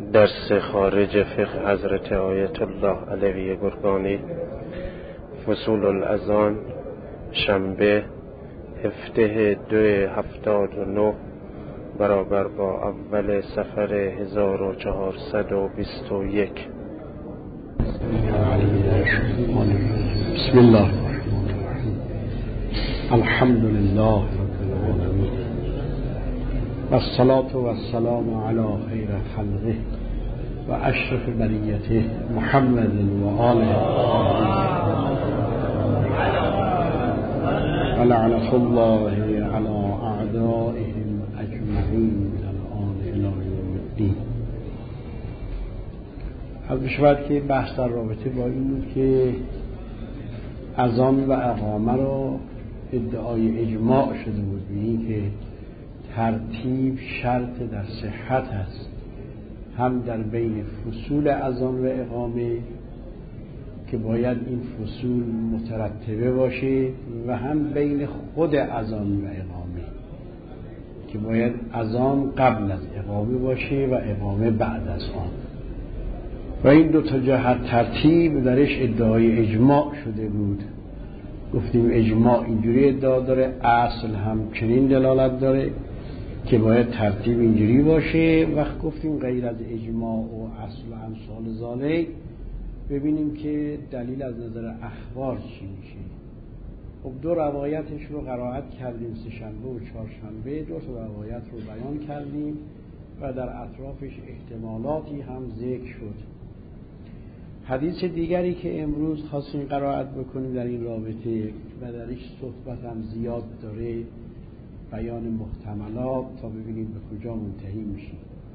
درس خارج فقه حضرت آیت الله علوی گرگانی، فصول الاذان، شنبه 17/2/79 برابر با اول صفر 1421. بسم الله الحمد لله رب العالمين والصلاة والسلام على خير خلقه وأشرف بريته محمد وآله ولعنة الله على أعدائهم أجمعين الآن إلى يوم الدين. از بشود که بحث در رابطه با این بود که اذان و اقامه را ادعای اجماع شده بود به این که ترتیب شرط در صحت است، هم در بین فصول اذان و اقامه که باید این فصول مترتبه باشه و هم بین خود اذان و اقامه که باید اذان قبل از اقامه باشه و اقامه بعد از آن. و این دو تا جهت ترتیب درش ادعای اجماع شده بود. گفتیم اجماع اینجوری ادعا داره، اصل هم چنین دلالت داره که باید ترتیب اینجوری باشه. وقت گفتیم غیر از اجماع و اصل و امثال ذالک ببینیم که دلیل از نظر اخبار چی میشه. خب دو روایتش رو قرائت کردیم، سه شنبه و چهارشنبه دو تا روایت رو بیان کردیم و در اطرافش احتمالاتی هم ذکر شد. حدیث دیگری که امروز خواستیم قرائت بکنیم در این رابطه و درش صحبت هم زیاد داره، بیان محتملات تا ببینیم به کجا منتهی میشیم.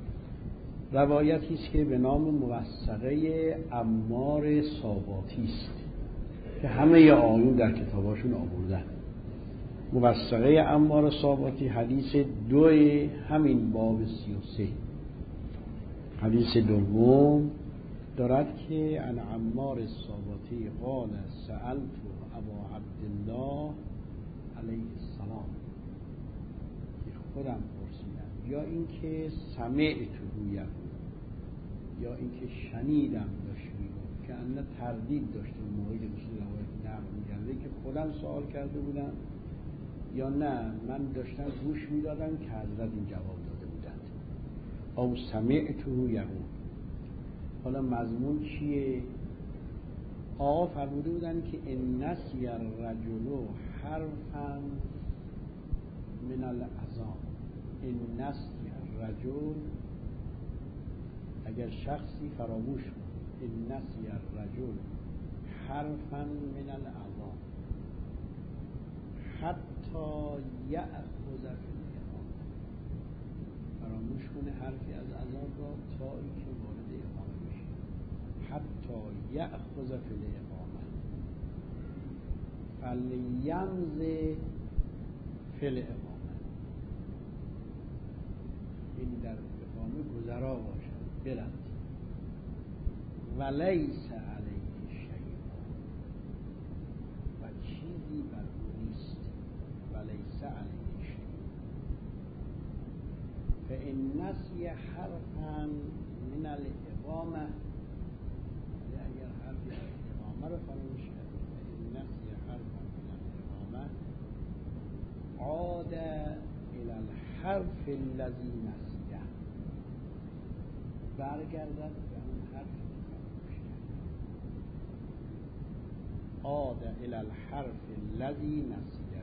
روایتی است که به نام موثقه عمار صاباتی است که همه آیون در کتاباشون آوردن. موثقه عمار صاباتی حدیث 2 همین باب 33. حدیث دوم دارد که عن عمار صاباتی قال سألت ابا عبدالله علیه السلام، که خودم پرسیدم یا اینکه سمعته یقول یا اینکه شنیدم داشت میگفت، که انا تردید داشته اون موقعی که بشه روایت نقل می‌کرده که خودم سوال کرده بودم یا نه من داشتم گوش میدادم که حضرت این جواب داده بودند. او سمعته یقول. حالا مضمون چیه؟ آقا فرموده بودن که ان نسی الرجل حرفا من الاذان. ان نسی الرجل، اگر شخصی فراموش کنه، ان نسی الرجل حرفا من الاذان حتی یأخذ فی الاقامه، فراموش کنه حرفی از اذان را تا اینکه وارد اقامه بشه، حتی یأخذ فی الاقامه فلیمض فی الاقامه. این در اقامه گذرا باشد، برد. ولیس علیه شیء، و چیزی بر او نیست. ولیس علیه شیء. فإن نسی حرفا من الاقامه، اگر حرفی از اقامه رو فراموش کرد، فإن نسی حرفا من الاقامه عاد الى الحرف الذی نسیه، برگردد به اون حرفی که فراموش کرد. عاد الى الحرف الذی نسیه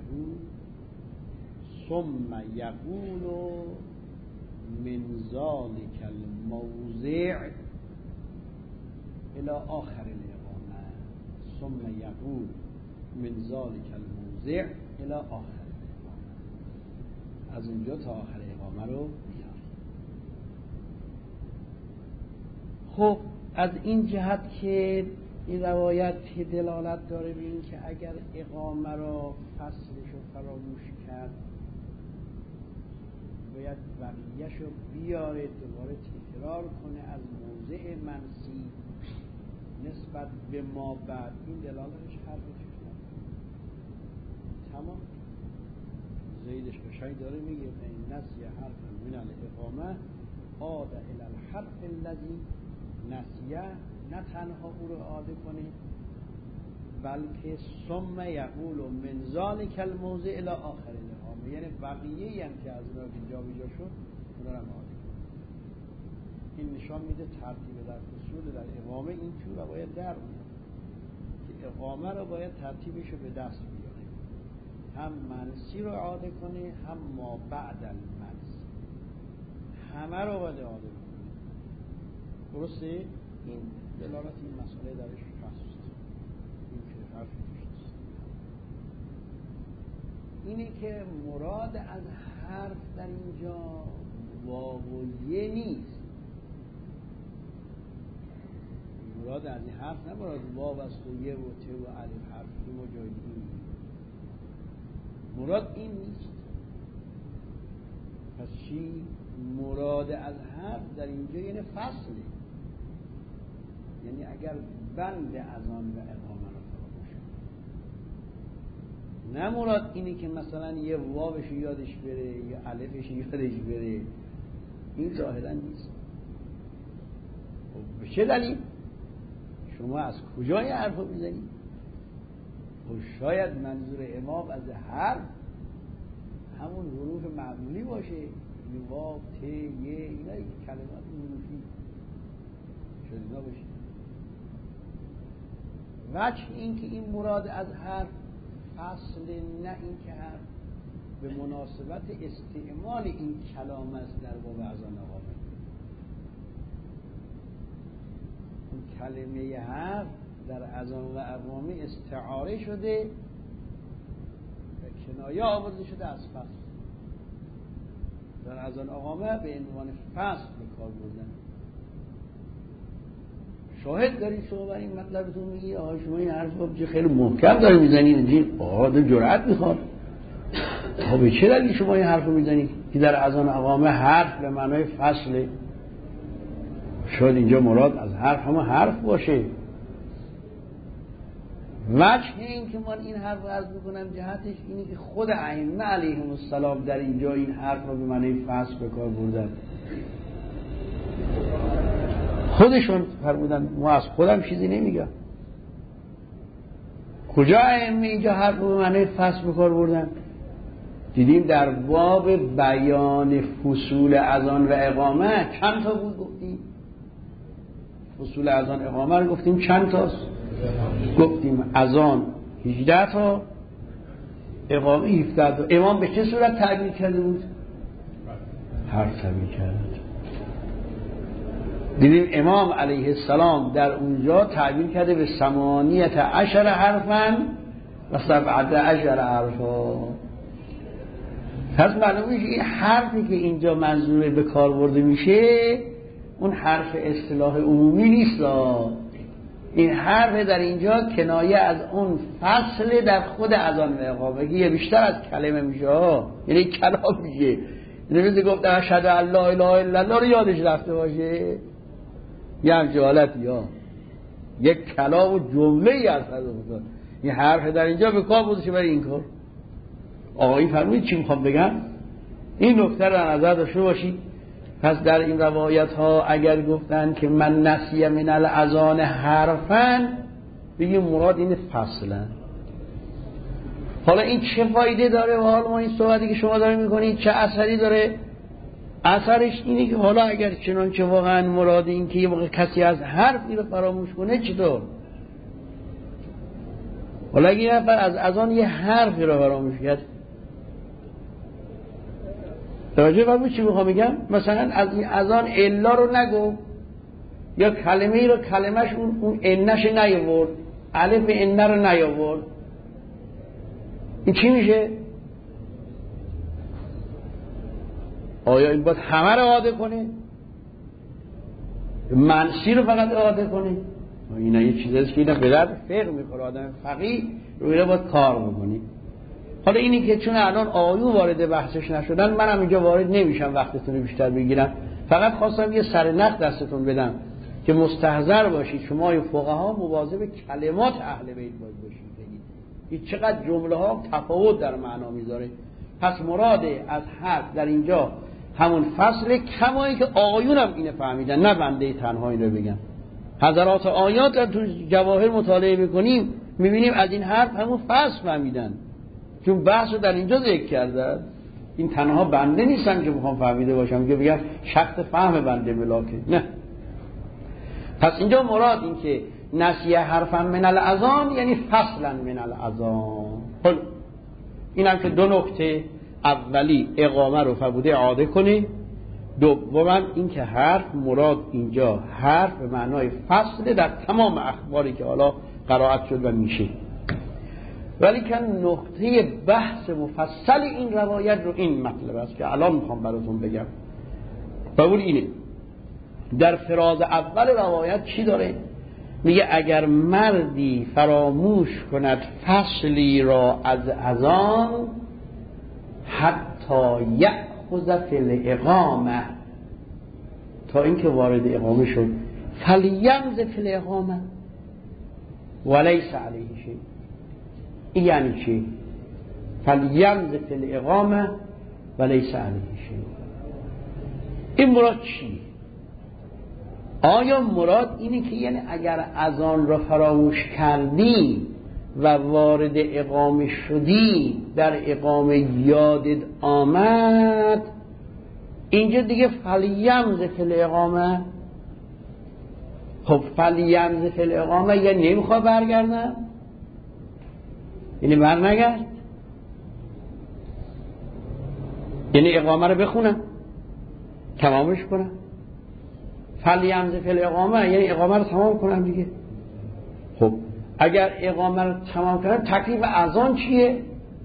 ثم یقول من ذلك الموضع الى آخر الاقامه. ثم یقول من ذلك الموضع الى آخر الاقامه. از اونجا تا آخر اقامه رو بیار. خب از این جهت که این روایت دلالت داره به این که اگر اقامه را فصلش رو فراموش کرد باید بقیه‌ش رو بیاره، دوباره تکرار کنه از موضع منسی نسبت به ما بعد. این دلالتش حرفش تمام. زیدش قشنگ داره میگه این نسی حرف من الاقامه عاد الی الحرف الذی نسیه، نه تنها او رو اعاده کنه بلکه ثم یقول من ذلک الموضع الی آخر الاقامه، یعنی بقیه هم که از اون جابجا شد اونا رو اعاده کنه. این نشان میده ترتیب در فصول در اقامه این تو رو باید در بیاره که اقامه رو باید ترتیبش رو به دست بیاره، هم منسی رو اعاده کنه هم ما بعد المنس، همه رو باید اعاده کنه. درسته؟ این دلالت این مسئله درش هست، این که حرفی توش نیست. اینه که مراد از حرف در اینجا واو و یه نیست. مراد از این حرف نه مراد واو است و یه و ته و الف حرفی و جایی مراد این نیست. پس چی؟ مراد از حرف در اینجا یعنی فصله، یعنی اگر بند اذان و اقامه رو فراموش کنه، نه مراد اینه که مثلا یه واوش یادش بره یا الفش یادش بره، این ظاهرا نیست. به چه دلیل؟ شما از کجا این حرف رو میزنید؟ شاید منظور امام از حرف همون حروف معمولی باشه، واو، ت، ی، اینا کلمات حروفی شاید اینا باشه. وجه این که این مراد از حرف فصل، نه این که حرف به مناسبت استعمال این کلام است در باب اذان اقامه. اون کلمه حرف در اذان و اقامه استعاره شده و کنایه آورده شده از فصل. در اذان اقامه به عنوان فصل به کار بردن. شاهد دارید شما بر این مطلبتون میگی آها شما این حرف رو خیلی محکم داری میزنید، این آده جرأت میخواد. به چه دلیل شما این حرف رو میزنید که در اذان اقامه حرف به معنای فصله؟ شاید اینجا مراد از حرف همه حرف باشه. وجه این که من این حرف رو عرض میکنم جهتش اینه که خود ائمه علیهم السلام در اینجا این حرف رو به معنای فصل به کار بردن. خودشون فرمودن، ما از خودم چیزی نمیگم. کجا ائمه اینجا حرف رو به معنای فصل به کار بردن؟ دیدیم در باب بیان فصول اذان و اقامه چند تا بود گفتیم؟ فصول اذان اقامه رو گفتیم چند تاست؟ گفتیم اذان 18 تا، اقامه 17 تا. امام به چه صورت تعبیر کرده بود؟ حرف تعبیر کرده. دیدیم امام علیه السلام در اونجا تعبیر کرده به 18 حرفاً و 17 حرفا. پس معلومه که این حرفی که اینجا منظور به کار برده میشه اون حرف اصطلاح عمومی نیست. این حرف در اینجا کنایه از اون فصل در خود اذان و اقامه که یه بیشتر از کلمه میشه، یعنی کلام میشه. نمیشه گفت اشهد ان لا اله الا الله رو یادش رفته باشه، یه همچه حالت یا یک کلام و جمله ای از حضرت. این حرف در اینجا به کار برده برای این کار. آقایی فرمودید چی میخوام بگم؟ این نکته رو در نظر داشته باشید. پس در این روایت ها اگر گفتن که من نسی من الاذان حرفاً، بگیم مراد این فصلا. حالا این چه فایده داره و حالا ما این صحبتی که شما دارید میکنید چه اثری داره؟ اثرش اینه که حالا اگر چنانچه واقعا مراد این که یه موقع کسی از حرفی رو فراموش کنه چطور؟ حالا اگه یه نفر از اذان یه حرفی رو فراموش کرد، توجه فرمودید چی میخوام بگم؟ مثلا از این اذان الا رو نگو، یا کلمه ای رو کلمش اون انش نیاورد، الف ان رو نیاورد، این چی میشه؟ آیا این باید همه رو اعاده کنه؟ منسی رو فقط اعاده کنه؟ اینا یه چیزاییست که اینا به درد فقه میخوره. آدم فقیه رو اینا باید کار بکنی. حالا اینی که چون الان آیون وارد بحثش نشدن منم اینجا وارد نمیشم وقتتون رو بیشتر بگیرم. فقط خواستم یه سرنخ دستتون بدم که مستحضر باشید شما این فقها مواظب کلمات اهل بیت باید باشید. بگید چقدر جمله ها تفاوت در معنا میذاره. پس مراد از حرف در اینجا همون فصل، کمایی که آقایون هم اینو فهمیدن، نه بنده تنها اینو بگم. حضرات آیات رو تو جواهر مطالعه میکنیم میبینیم از این حرف همون فصل فهمیدن، چون بحث رو در اینجا ذکر کردن. این تنها بنده نیستن که میخوام فهمیده باشم که بگم شخص فهم بنده ملاکه، نه. پس اینجا مراد این که نسیه حرفا من الاذان یعنی فصلا من الاذان. این هم که دو نکته، اولی اقامه رو فرموده اعاده کنه، دوما این که حرف مراد اینجا حرف به معنای فصل در تمام اخباری که حالا قرائت شد و میشه. ولی که نقطه بحث مفصل این روایت رو این مطلب است که الان میخوام براتون بگم. و اون اینه در فراز اول روایت چی داره؟ میگه اگر مردی فراموش کند فصلی را از اذان حتی یأخذ فی الاقامه، تا اینکه وارد اقامه شد، فلیمض فی الاقامه ولیس علیه شیء. این یعنی چی؟ فلیمض فی الاقامه ولیس علیه شیء. این مراد چی؟ آیا مراد اینه که یعنی اگر اذان را فراموش کردی و وارد اقامه شدی، در اقامه یادت آمد، اینجا دیگه فلیمض فی الاقامه؟ خب فلیمض فی الاقامه یعنی نمیخواد برگردن؟ یعنی برنگرد؟ یعنی اقامه رو بخونم تمامش کنم؟ فلیمض فی الاقامه یعنی اقامه رو تمام کنم دیگه. خب اگر اقامه رو تمام کنم تکلیف اذان چیه؟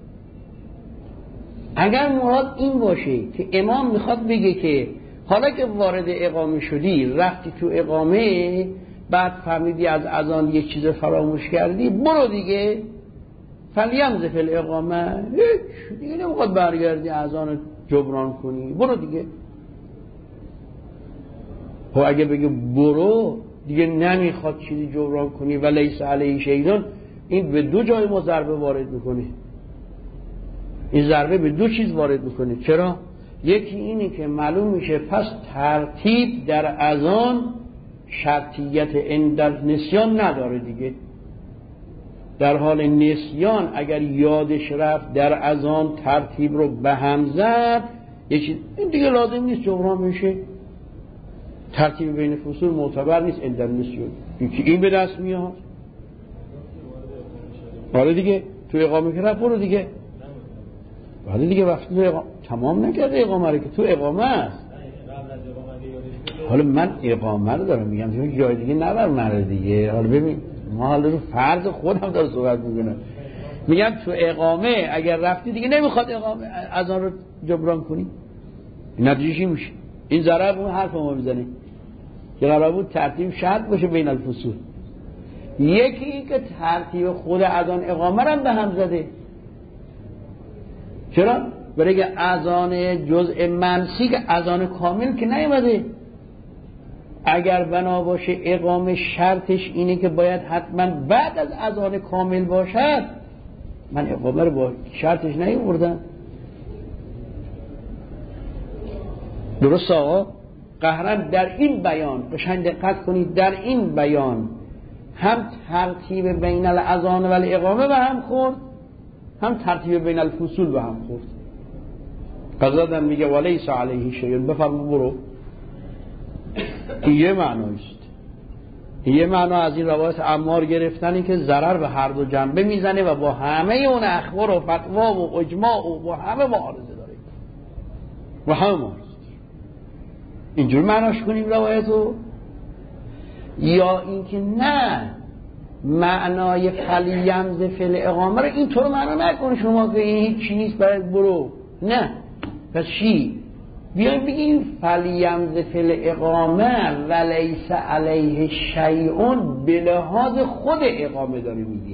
اگر مراد این باشه که امام میخواد بگه که حالا که وارد اقامه شدی، رفتی تو اقامه، بعد فهمیدی از اذان یک چیز فراموش کردی، برو دیگه، فلیمض فی الاقامه، هیچ دیگه نمیخواد برگردی اذان جبران کنی، برو دیگه. خب اگه بگه برو دیگه نمیخواد چیزی جبران کنی و لیس علیه شیء، این به دو جای ما ضربه وارد میکنه. این ضربه به دو چیز وارد میکنه. چرا؟ یکی اینه که معلوم میشه پس ترتیب در اذان شرطیت عند نسیان نداره دیگه. در حال نسیان اگر یادش رفت در اذان ترتیب رو به هم زد، این دیگه لازم نیست جبران بشه. ترتیب بین فصول معتبر نیست عند نسیان. یکی این به دست میاد. حالا دیگه تو اقامه که رفت برو دیگه. حالا دیگه وقتی تو اقامه تمام نکرده اقامه رو که تو اقامه است. حالا من اقامه رو دارم میگم تو جای دیگه نبر من دیگه. حالا ببین ما حالا رو فرض خودم داره صحبت میکنم. میگم تو اقامه اگر رفتی دیگه نمیخواد اقامه از آن رو جبران کنی، نتیجهش میشه این ضرر اون حرف ما میزنه که قرار بود ترتیب شرط باشه بین الفصول. یکی که ترتیب خود اذان اقامه رو به هم زده. چرا؟ برای که اذان جزء منسی که اذان کامل که نیومده. اگر بنا باشه اقامه شرطش اینه که باید حتما بعد از اذان کامل باشد، من اقامه رو با شرطش نیاوردم. درست آقا؟ قهرن در این بیان قشنگ دقت کنید، در این بیان هم ترتیب بین الاذان و الاقامه به هم خورد، هم ترتیب بین الفصول به هم خورد. قضادن میگه ولیس علیه شیء، بفرما برو. یه معنیست. یه معنا از این روایت عمار گرفتنی که ضرر به هر دو جنبه میزنه و با همه اون اخبار و فتوا و اجماع و با همه معارضه داره و همه معارضه. اینجور معناش کنیم روایتو، یا اینکه نه معنای فلیمض فی الاقامه رو اینطور معنا نکن شما که این هیچ چیز نیست برای برو. نه، پس چی؟ بیایم بگیم فلیمض فی الاقامه ولیس علیه شیء، به لحاظ خود اقامه داره میگه،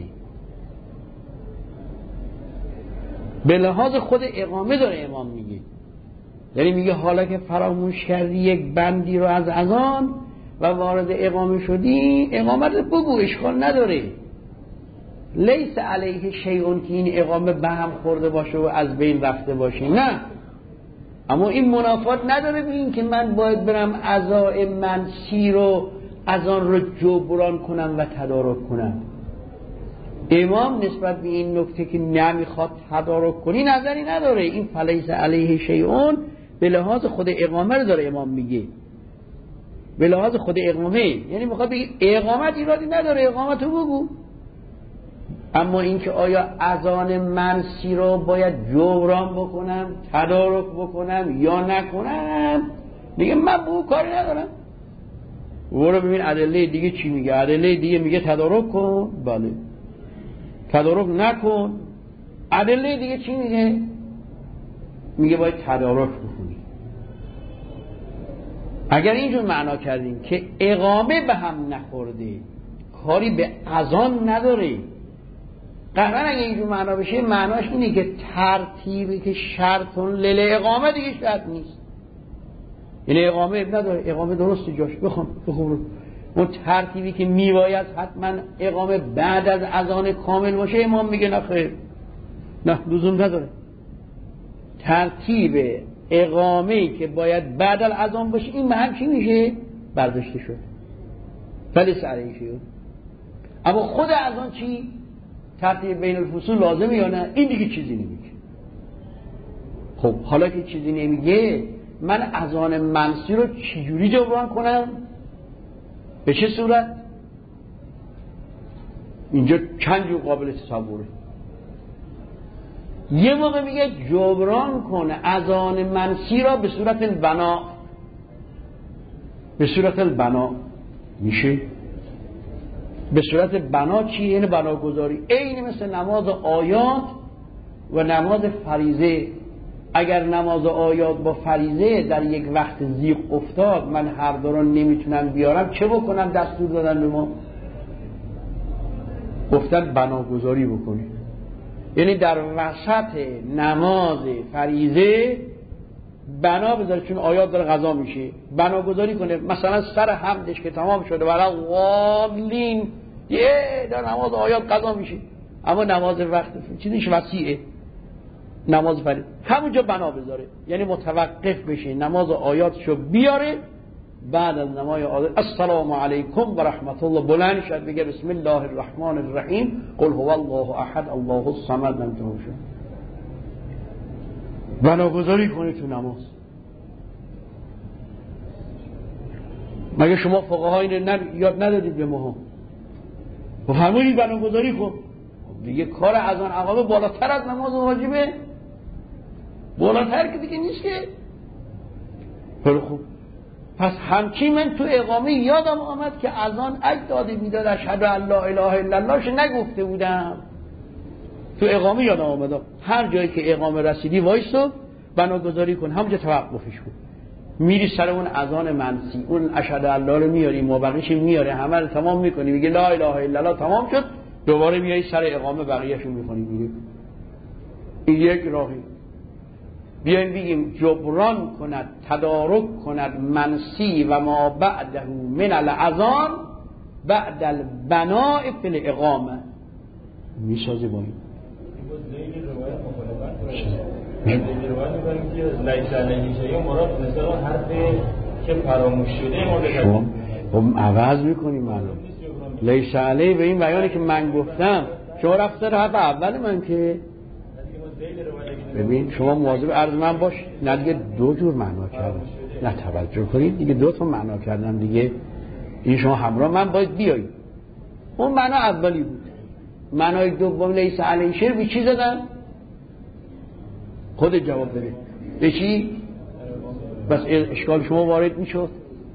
به لحاظ خود اقامه داره امام میگه. یعنی میگه حالا که فراموش کردی یک بندی رو از اذان و وارد اقامه شدی، اقامه رو بگو، اشکال نداره. لیس علیه شیء که این اقامه به هم خورده باشه و از بین رفته باشه، نه، اما این منافات نداره به این که من باید برم عزای منسی رو از آن رو جبران کنم و تدارک کنم. امام نسبت به این نکته که نمیخواد تدارک کنی نظری نداره. این فلیس علیه شیئون به لحاظ خود اقامه رو داره امام میگه، به لحاظ خود اقامه، یعنی میخواد بگه اقامت ایرادی نداره، اقامت رو بگو. اما اینکه آیا اذان منسی رو باید جبران بکنم، تدارک بکنم یا نکنم، دیگه من به اون کاری ندارم. برو ببین ادله دیگه چی میگه. ادله دیگه میگه تدارک کن، بله، تدارک نکن. ادله دیگه چی میگه؟ میگه باید تدارک بکنی. اگر اینجور معنا کردیم که اقامه به هم نخورده، کاری به اذان نداره، قطعا اگه اینجور معنا بشه معناش اینه که ترتیبی که شرطون للاقامه دیگه شرط نیست. یعنی اقامه نداره، اقامه درسته جاش، بخون. اون ترتیبی که میباید حتما اقامه بعد از اذان کامل باشه، امام میگه نه خیر، نه لزوم نداره. ترتیب اقامه‌ای که باید بعد از اذان باشه این به هم چی میشه؟ برداشته شد. فلیس علیه شیء. اما خود اذان چی؟ ترتیب بین الفصول لازمه یا نه؟ این دیگه چیزی نمیگه. خب حالا که چیزی نمیگه، من اذان منسی رو چجوری جبران کنم؟ به چه صورت؟ اینجا چند جور قابل تصوره. یه موقع میگه جبران کنه اذان منسی را به صورت البنا. به صورت البنا میشه. به صورت بنا چیه؟ یعنی بناگذاری، عین مثل نماز آیات و نماز فریضه. اگر نماز آیات با فریضه در یک وقت ضیق افتاد، من هر دو رو نمیتونم بیارم، چه بکنم؟ دستور دادن به ما، گفتن بناگذاری بکنی. یعنی در وسط نماز فریضه بنا بذاره، چون آیات داره قضا میشه، بناگذاری کنه. مثلا سر حمدش که تمام شده برای والین در نماز آیات قضا میشه، اما نماز وقت چیزش وسیعه، نماز فریضه همونجا بنا بذاره، یعنی متوقف بشه، نماز آیاتشو بیاره، بعد از نماز آیات السلام علیکم و رحمت الله بلند شد بگه بسم الله الرحمن الرحیم قل هو الله احد الله الصمد. نمیتونه شد بناگذاری کنی تو نماز. مگه شما فقهای یاد ندادید به ما؟ فرمودید بناگذاری کن. دیگه کار اذان اقامه بالاتر از نماز واجبه، بالاتر که دیگه نیست که. خیلی خوب، پس همچین من تو اقامه یادم آمد که اذان اجدادی میداد اشهد ان لا اله الا الله نگفته بودم. تو اقامه یادم آمد هر جایی که اقامه رسیدی وایسو بناگذاری کن، همونجا توقفش کن، میری سر اون اذان منسی، اون اشهد الله رو میاری، مابقیش میاره، همه رو تمام میکنی، میگه لا اله الا الله، تمام شد، دوباره میای سر اقامه بقیه‌شو میکنی. میگه این یک راهی. بیایم بگیم جبران کند، تدارک کند منسی و ما بعده من الاذان بعد البناء فی الاقامه. میسازه با این لیس علیه شیء مراد مثلا حرفی که فراموش شده خب عوض میکنیم معلوم. لیس علیه به این بیانی که من گفتم، شما رفت سر حرف اول من که ببین شما مواظب عرض من باش. نه دیگه دو جور معنا کردم، نه توجه کنید دیگه، دو تا معنا کردم دیگه. این شما همراه من باید بیایید. اون معنا اولی بود. معنای دوم لیس علیه شیء به چی زدن؟ خود جواب بده. به چی؟ بس اشکال شما وارد میشد.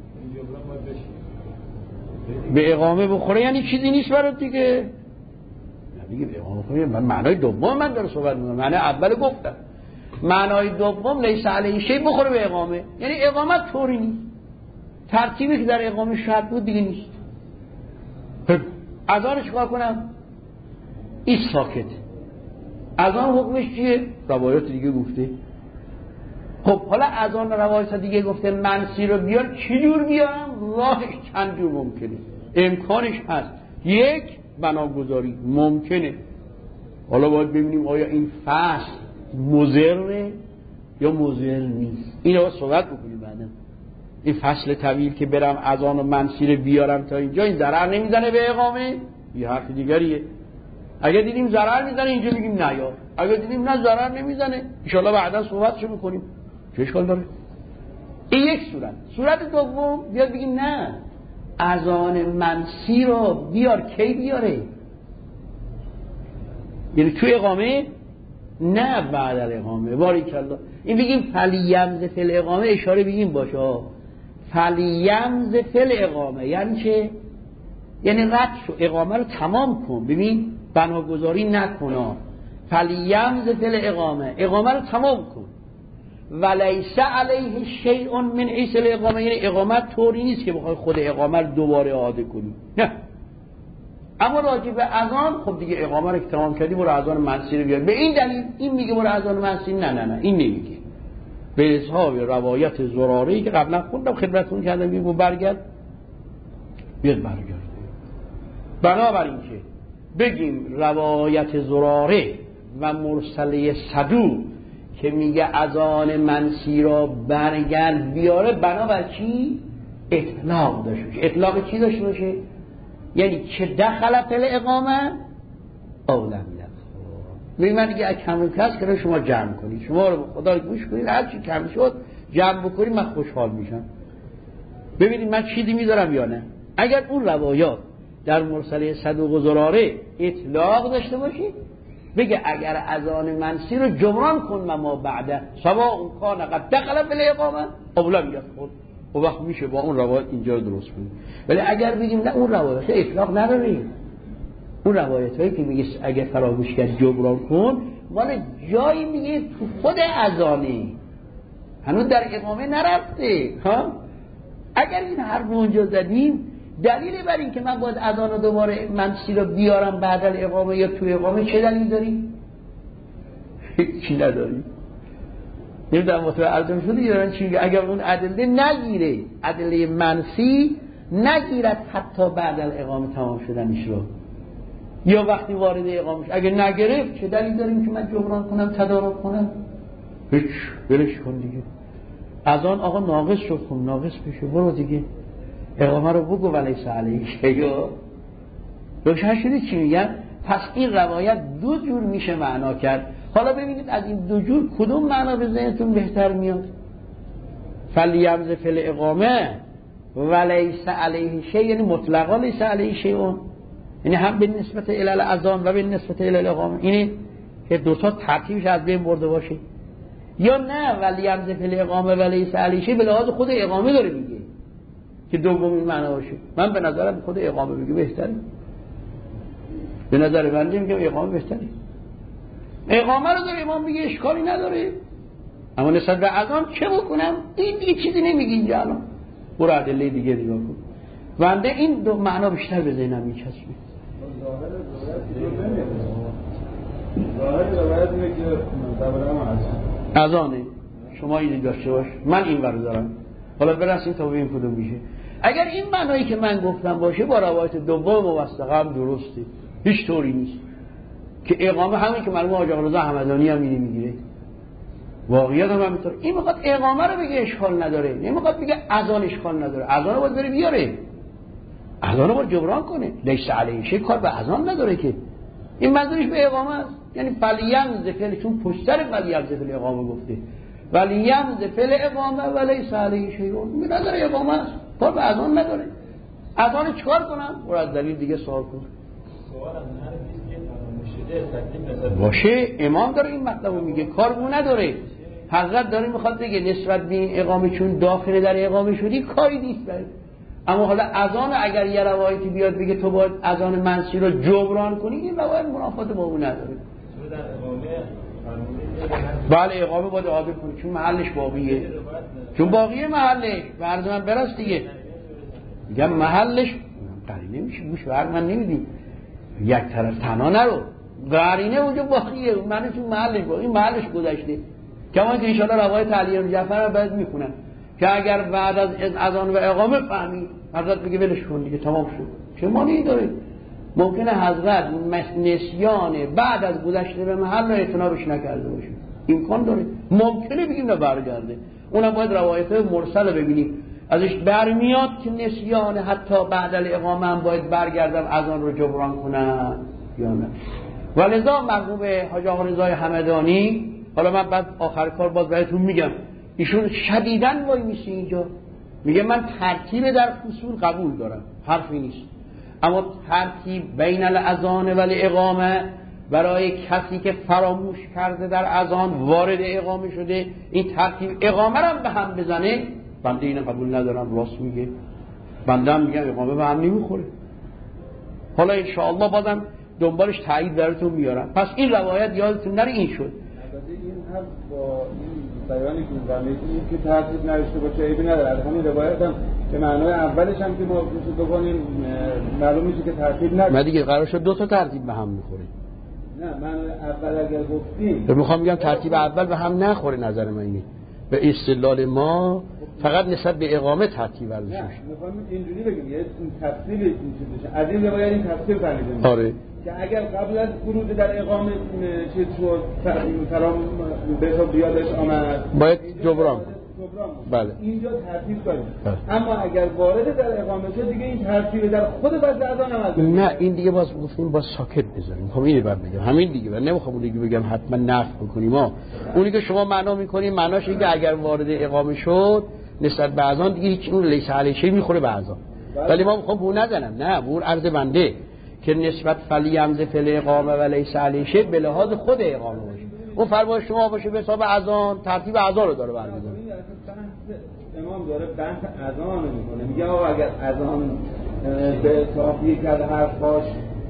به اقامه بخوره یعنی چیزی نیست برات دیگه. دیگه به اقامه بخوره، من معنای دوم من داره صحبت میکنم، معنی اول گفتم. معنای دوم لیس علیه شیء بخوره به اقامه، یعنی اقامت طوری نیست، ترتیبی که در اقامه شرط بود دیگه نیست. اذان چیکار کنم؟ این ساکت. اذان حکمش چیه؟ روایات دیگه گفته. خب حالا اذان روایات دیگه گفته منسی رو بیار، چی جور بیارم؟ راهش چند جور ممکنه، امکانش هست. یک، بناگذاری ممکنه. حالا باید ببینیم آیا این فصل مضره یا موضوع نیست. اینو با صحبت بکنیم بعدا. این فصل طویل که برم اذان و منصی رو بیارم تا اینجا، این ضرر نمیزنه به اقامه؟ یه حرف دیگریه. اگه دیدیم ضرر میزنه اینجا بگیم نه، یا اگه دیدیم نه ضرر نمیزنه ان شاءالله بعدا صحبتشو میکنیم. چه اشکال داره؟ این یک صورت. صورت دوم بیاد بگیم نه، اذان منصی رو بیار. کی بیاره؟ یعنی تو اقامه؟ نه بعد از اقامه. باریکالله. این بگیم فلیمز فی الاقامه، اشاره بگیم باشه فلیمز فی الاقامه. یعنی چه؟ یعنی رد شو، اقامه رو تمام کن. ببین بناگذاری نکن. فلیمز فی الاقامه، اقامه رو تمام کن. ولیس علیه شیء من حیث الاقامه، یعنی اقامت طوری نیست که بخوای خود اقامه رو دوباره اعاده کنی، نه. اما راجع به اذان، خب دیگه اقامه رو تمام کردی، برو اذان منصی رو بیار. به این دلیل این میگه برو اذان منصی، نه این نمیگه. به اصحاب روایت زراره‌ای که قبلا خوندم خدمتتون کردم، میگم برگرد بنابراین که بگیم روایت زراره و مرسله صدوق که میگه اذان منصی را برگرد بیاره، بنابر چی؟ اطلاق داشته باشه. اطلاق چی داشته باشه؟ یعنی چه دخل فی الاقامه او لم یدخل. ببین من دیگه کم کس که شما جمع کنید، شما رو خدا رو گوش کنید، هر چی کم شد جمع بکنید من خوشحال میشم. ببینید من چیزی میذارم یا نه. اگر اون روایات در مرسله صدوق و زراره اطلاق داشته باشید، بگه اگر اذان منصی رو جبران کن ما بعد سواء کان قد دخل فی الاقامه او لم یدخل، و وقت میشه با اون روایت اینجا رو درست کنیم. ولی اگر بگیم نه اون روایت اطلاق نداره، اون روایت هایی که میگه اگر فراموش کرد جبران کن، مال جایی میگه تو خود اذانی، هنوز در اقامه نرفته. ها اگر این حرف اونجا زدیم، دلیل بر این که من باید اذان رو دوباره منصی رو بیارم بعد از اقامه یا تو اقامه، چه دلیل داری؟ چی نداری؟ نمیدونم متوجه شدی یا چی؟ اگر اون ادله نگیره، ادله منصی نگیرد حتی بعد از اقامه تمام شدنش رو، یا وقتی وارد اقامه شد اگه نگرفت، چه دلیل داریم که من جبران کنم، تدارک کنم؟ هیچ، ولش کن دیگه. اذان آقا ناقص شد، خب ناقص بشه، برو دیگه اقامه رو بگو ولیس علیه شیء. روشن شده چی میگن؟ پس این روایت دو جور میشه معنا کرد. حالا ببینید از این دو جور کدوم معنا به ذهنتون بهتر میاد؟ فلیمز فی الاقامه ولیس علیه شیء، یعنی مطلقا لیس علیه شیء، یعنی هم به نسبت الی الاذان و به نسبت الی الاقامه، اینه که دو تا ترتیبش از بین برده باشه. یا نه ولیمز فی الاقامه ولیس علیه شیء به لحاظ خود اقامه داره میگه که دومین معنا باشه. من به نظرم خود اقامه بگه بهتره. به نظر من میگم اقامه بهتره. اقامه رو داره امام بگه اشکالی نداره، اما نسبت به اذان چه بکنم؟ این دیگه چیزی نمیگه اینجا. الان برو ادله دیگه نگاه کن. بنده این دو معنا بیشتر به ذهنم میچسبه. ظاهر روایت میگه که اذانه، شما این داشته باش، من این ور دارم. حالا برسیم تا ببینیم کدوم میشه. اگر این معنایی که من گفتم باشه، با روایت دوم موثقه هم درسته، هیچ طوری نیست که اقامه همین که مرحوم حاج آقا رضا همدانی هم اینی میگیره، واقعیت هم همینطور. این میخواد اقامه رو بگه اشکال نداره، نمیخواد بگه اذان اشکال نداره. اذان رو باید بره بیاره، اذان رو باید جبران کنه. لیس علیه شیء کار به اذان نداره که. این منظورش به اقامه است. یعنی فلیمز فعل، چون پشت سر فلیمز فعل اقامه گفته، ولیمز فعل اقامه ولیس علیه شیء، به نظر اقامه است، کار به اذان نداره. اذان چیکار کنم؟ برو از دلیل دیگه سوال کن. باشه، امام داره این مطلب رو میگه، کار اون نداره. حضرت داره میخواد بگه نسبت به این اقامه چون داخل در اقامه شدی کاری نیست برای. اما حالا اذان اگر یه روایتی بیاد بگه تو باید اذان منصی رو جبران کنی، این روایت منافات با اون نداره. بله اقامه باید اعاده کنی چون محلش باقیه، چون باقیه محلش. فرض من برست دیگه میگم محلش قرینه میشه، گوش فرق من نمیدیم یک طرف تنها نرو، قرینه اونجا باقیه، من چون محلش باقیه، محلش گذشته. کما که انشاءالله روایت علی بن جعفر رو بعد میخونم که اگر بعد از اذان و اقامه فهمید حضرت بگه ولش کن دیگه تمام شد، چه مانعی داره؟ ممکنه حضرت نسیان بعد از گذشته به محل رو اعتنابش نکرده باشه، امکان داره، ممکنه بگیم نه برگرده. اونم باید روایت مرسل ببینیم ازش برمیاد که نسیان حتی بعد الاقامه هم باید برگردم اذان رو جبران کنم یا نه. ولذا مرحوم حاج آقا رضای همدانی، حالا من بعد آخر کار باز بهتون میگم، ایشون شدیداً وای میشه اینجا میگه من ترتیب در فصول قبول دارم، حرفی نیست، اما ترتیب بین الاذان و الاقامه برای کسی که فراموش کرده در اذان وارد اقامه شده، این ترتیب اقامه رو به هم بزنه، بنده اینو قبول ندارم. راست میگه، بنده هم میگم اقامه به هم نمیخوره. حالا انشاءالله بازم دنبالش تایید براتون میارم. پس این روایت یادتون نره این شد. البته این هم با این بیانی که که ترتیب نوشته باشه عیبی نداره. همین روایت هم که معنای اولش هم که ما بکنیم معلوم میشه که ترتیب نداره. من دیگه قرار شد دو تا ترتیب به هم میخوره. نه معنای اول اگر گفتیم میخوام بگم ترتیب اول به هم نخوره. نظر من اینه به استدلال ما فقط نسبت به اقامه ترتیب ورزش میشه. نه میخوام اینجوری بگیم یه تفصیل این چیز بشه. از این روایت این تفصیل فهمیدیم. آره. که اگر قبل از ورود در اقامه چیز شد فرام به حساب بیادش آمد باید جبران. بله. اینجا ترتیب داریم. اما اگر وارد در اقامه شد دیگه این ترتیب در خود بعد اذان عمل نه این دیگه باز گفتیم باز ساکت بذاریم. خب اینو بعد بگم همین دیگه. من نمیخوام اون دیگه بگم حتما نفی بکنیم. ما اونی که شما معنا میکنین معناش اینه که اگر وارد اقامه شد نسبت به اذان دیگه هیچ اون لیس علیه شی میخوره به اذان. ولی ما میخوام بو نزنم. نه بو عرض بنده که نسبت فلیمز فل اقامه و لیس علیه شی به لحاظ خود اقامه باشه. اون فرمان شما باشه به حساب اذان ترتیب اذان رو داره برمی‌داره. امام داره بحث اذان میکنه. میگه آقا اگر اذان به صافی کرده حرفاش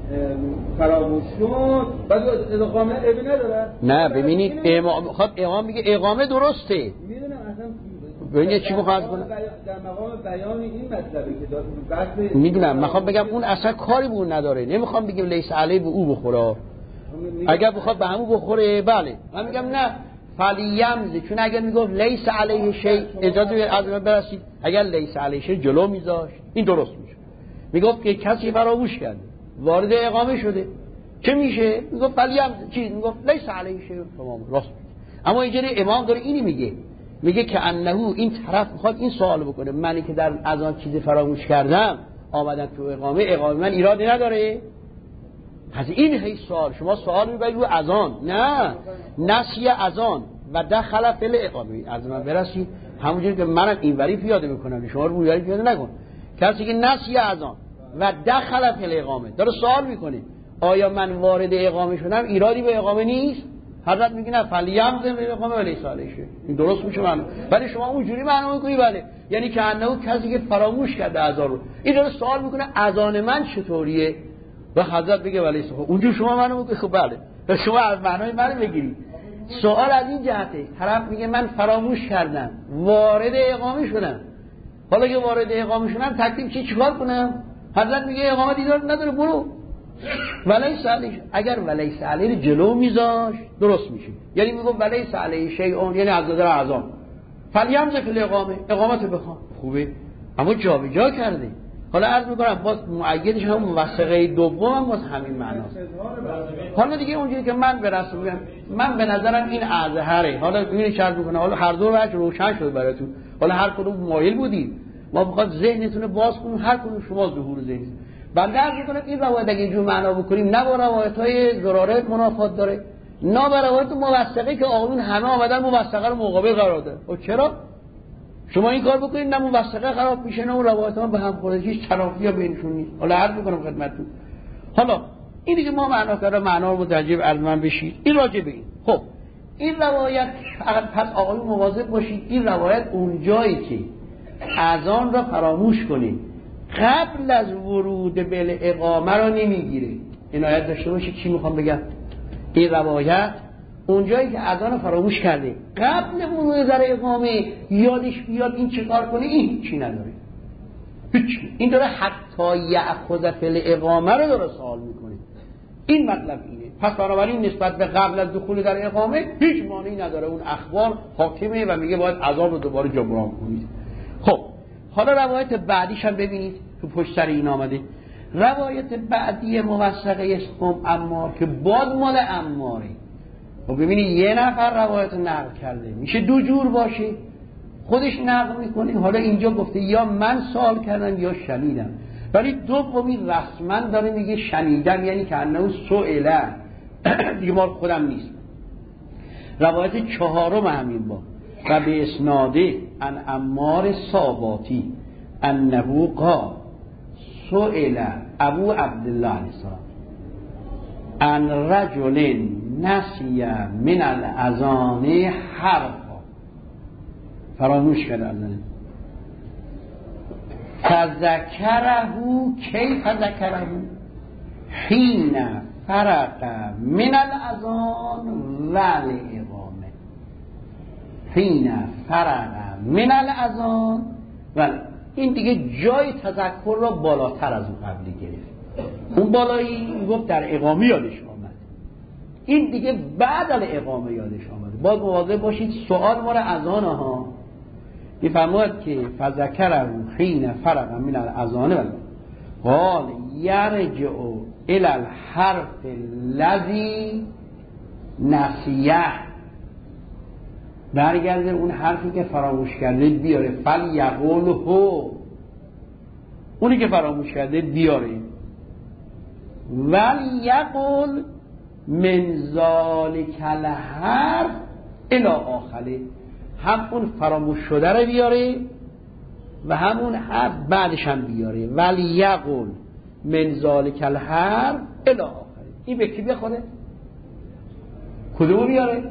فراموش شد بعد اقامه ابی نداره. نه ببینید امام خب امام میگه اقامه درسته. میدونم اصلا ببینید چی میخواد کنه در مقام بیان این مطلبی که بحث میدونم. میخوام بگم اون اصلا کاری به اون نداره. نمیخوام بگم لیس علیه به او بخوره. اگر بخواد به همون بخوره بله. من میگم نه فلیمز، چون اگر میگفت لیس علیه شی اجازه از من برسید، اگر لیس علیه شی جلو میذاشت این درست میشه. میگفت که کسی فراموش کرده وارد اقامه شده چه میشه؟ میگفت فلیمز چی؟ میگفت لیس علیه شی تمام راست. اما اینجوری امام داره اینی میگه که انه این طرف میخواد این سوال بکنه منی که در اذان چیزی فراموش کردم آمدم تو اقامه من ایرادی نداره؟ پس این هی سوال شما سوال میبرید رو اذان. نه نسی اذان و دخل فعل اقامه. از من برسید همونجوری که منم اینوری پیاده میکنم شما رو اونوری پیاده نکن. کسی که نسی اذان و دخل فعل اقامه داره سوال میکنه آیا من وارد اقامه شدم ایرادی به اقامه نیست؟ حضرت میگه نه فلیمز به اقامه ولی سالشه. این درست میشه معنا. ولی شما اونجوری معنا میکنی بله یعنی که انه کسی که فراموش کرده اذان رو این داره سوال میکنه اذان من چطوریه و حضرت بگه ولی اونجوری شما منو میگه خب بله و شما از معنای من بگیرید. سوال از این جهته طرف میگه من فراموش کردم وارد اقامه شدم، حالا که وارد اقامه شدم تکلیف چیکار کنم؟ حضرت میگه اقامه دیدار نداره برو ولیس علیه. اگر ولیس علیه جلو میذاش درست میشه. یعنی میگه ولیس علیه شیء یعنی از نظر اعظم فلیمز فی الاقامه اقامت بخوام خوبه اما جابجا کرده. حالا عرض میکنم باز مؤیدش هم موثقه دوم هم باز همین معناست. حالا دیگه اونجوری که من به رسم میگم من به نظرم این اظهره. حالا ببینید چرا میکنه حالا هر دو وجه روشن شد براتون. حالا هر کدوم مایل بودید ما بخواد ذهنتون رو باز کنیم هر کدوم شما ظهور ذهن. بنده عرض میکنم این روایت اگه اینجور معنا بکنیم نه با روایت‌های ضراره منافات داره نه با روایت موثقه که آقایون همه آمدن موثقه رو مقابل قرار دادن. خب چرا شما این کار بکنید نه موثقه خراب میشه نه اون روایت ها به هم خورده هیچ تنافی بینشون نیست. حالا عرض میکنم خدمتتون حالا این دیگه ما معنا کرده معنا رو متوجه از من بشید این راجع به این. خب این روایت پس آقایون مواظب باشید این روایت اون جایی که اذان را فراموش کنید قبل از ورود به اقامه را نمیگیره. عنایت داشته باشید چی میخوام بگم. این روایت اونجایی که اذان فراموش کرده قبل ورود در اقامه یادش بیاد این چه کار کنه این چی نداره هیچ. این داره حتی یأخذ فی الاقامه رو داره سوال میکنه. این مطلب اینه. پس بنابراین نسبت به قبل از دخول در اقامه هیچ مانعی نداره. اون اخبار حاکمه و میگه باید اذان رو دوباره جبران کنید. خب حالا روایت بعدیش هم ببینید تو پشت سر این آمده. روایت بعدی موثقه اسم عمار که باد مال عماره و ببینید یه نفر روایت نقل کرده میشه دو جور باشه، خودش نقل میکنه، حالا اینجا گفته یا من سوال کردم یا شنیدم، ولی دومی رسما داره میگه شنیدم، یعنی که انه سئله دیگه مال خودم نیست. روایت چهارم همین با و به اسناده ان عمار صاباتی انه قال سئل ابو عبدالله علیه السلام ان رجل نسی من الاذان حرفا، فراموش کرد اذان، فذکره کیف ذکره حین فرق من الاذان و الاقامه، حین فرق من الاذان و این دیگه جای تذکر را بالاتر از اون قبلی گرفت. اون بالایی گفت در اقامه یادش آمد، این دیگه بعد از اقامه یادش آمد. باید مواظب باشید سوال ما را اذان ها میفرماید که فذکره حین فرق من الاذان قال یرجع الی الحرف الذی نسیه، برگرده اون حرفی که فراموش کرده بیاره، فلیقولهو، اونی که فراموش کرده بیاره، ولیقول من ذالک الحرف الی آخره، هم اون فراموش شده رو بیاره و همون حرف بعدش هم بیاره، ولیقول من ذالک الحرف الی آخره. این به کی بخوره؟ کدومو بیاره؟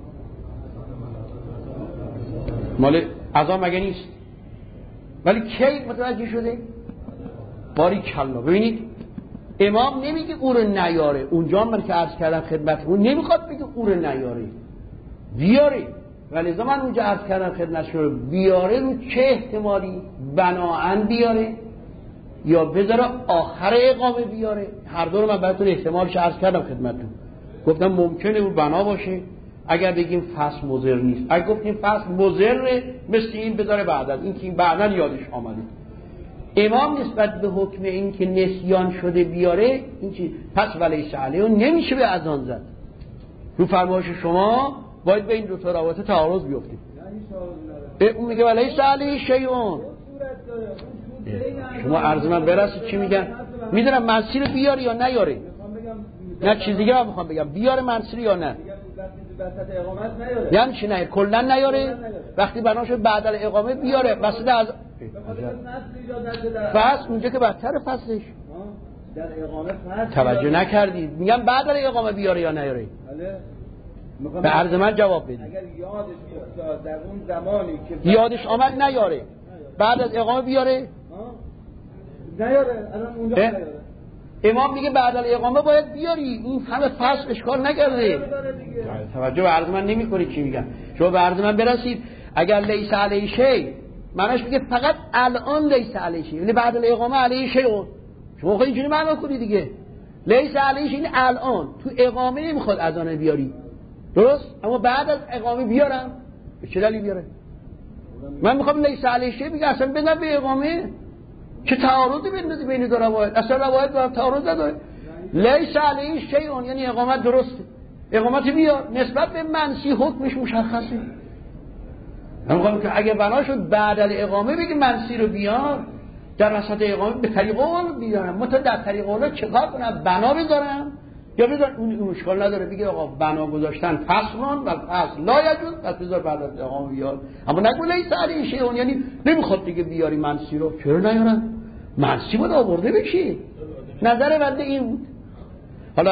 مال اذان مگه نیست؟ ولی کی متوجه شده؟ باری کلا. ببینید امام نمیگه او رو نیاره، اونجا من که عرض کردم خدمتتون نمیخواد بگه او رو نیاره، بیاره. ولی من اونجا عرض کردم خدمتتون بیاره رو چه احتمالی؟ بناعن بیاره یا بذاره آخر اقامه بیاره. هر دو رو من براتون احتمالش عرض کردم خدمتتون، گفتم ممکنه اون بنا باشه اگر بگیم فصل مضر نیست، اگر گفتیم فصل مضره مثل این بذاره بعد از این که این بعداً یادش آمده. امام نسبت به حکم این که نسیان شده بیاره این چی؟ پس ولیس علیه نمیشه به اذان زد. رو فرمایش شما باید به این دو تا روایت تعارض بیفته. اون میگه ولیس علیه شیئون. شما عرض من برسید چی میگن؟ میدونم منصی رو بیاری یا نیاره؟ نه چیز دیگه هم میخوام بگم، بیاره منصی یا نه؟ یعنی چی نه؟ کلا نیاره؟ وقتی بناشو بعد از اقامه بیاره وسط از فصل اونجا که بدتر فصلش در اقامه فصل توجه نکردید. میگم بعد از اقامه بیاره یا نیاره؟ به عرض من جواب بدید. اگر یادش افتاد در اون زمانی که یادش آمد نیاره، بعد از اقامه بیاره؟ نیاره. الان اونجا نیاره. امام میگه بعد از اقامه باید بیاری، این همه فصل اشکال نکرده. توجه به عرض من نمی‌کنی چی میگم. شما به عرض من برسید. اگر لیس علیه شیء معناش میگه فقط الان لیس علیه شیء، یعنی بعد از اقامه علیه شیء. شما خب اینجوری معنا کنید دیگه. لیس علیه شیء الان تو اقامه نمیخواد اذان بیاری، درست؟ اما بعد از اقامه بیارم. به چه دلیل بیاره؟ من میخوام لیس علیه شیء بگم اصلا بدم به اقامه. چه تعارضی بین دو روایت؟ اصلا روایت با تعارض نداره. لیس علیه شیء یعنی اقامت درسته، اقامت بیار. نسبت به منسی حکمش مشخصه. من میگم که اگه بنا شد بعد از اقامه بگی منسی رو بیار، در وسط اقامه به طریق اول بیارم. من تا در طریق اول چیکار کنم؟ بنا بذارم یا بذار اون اشکال نداره بگه آقا بنا گذاشتن فصلون و فصل لا یجوز، پس بذار بعد از اقامه بیار. اما نگو لیس علیه شیء یعنی نمیخواد دیگه بیاری منسی رو. چرا نیارن؟ منسی بود آورده بشه. نظر بنده این بود. حالا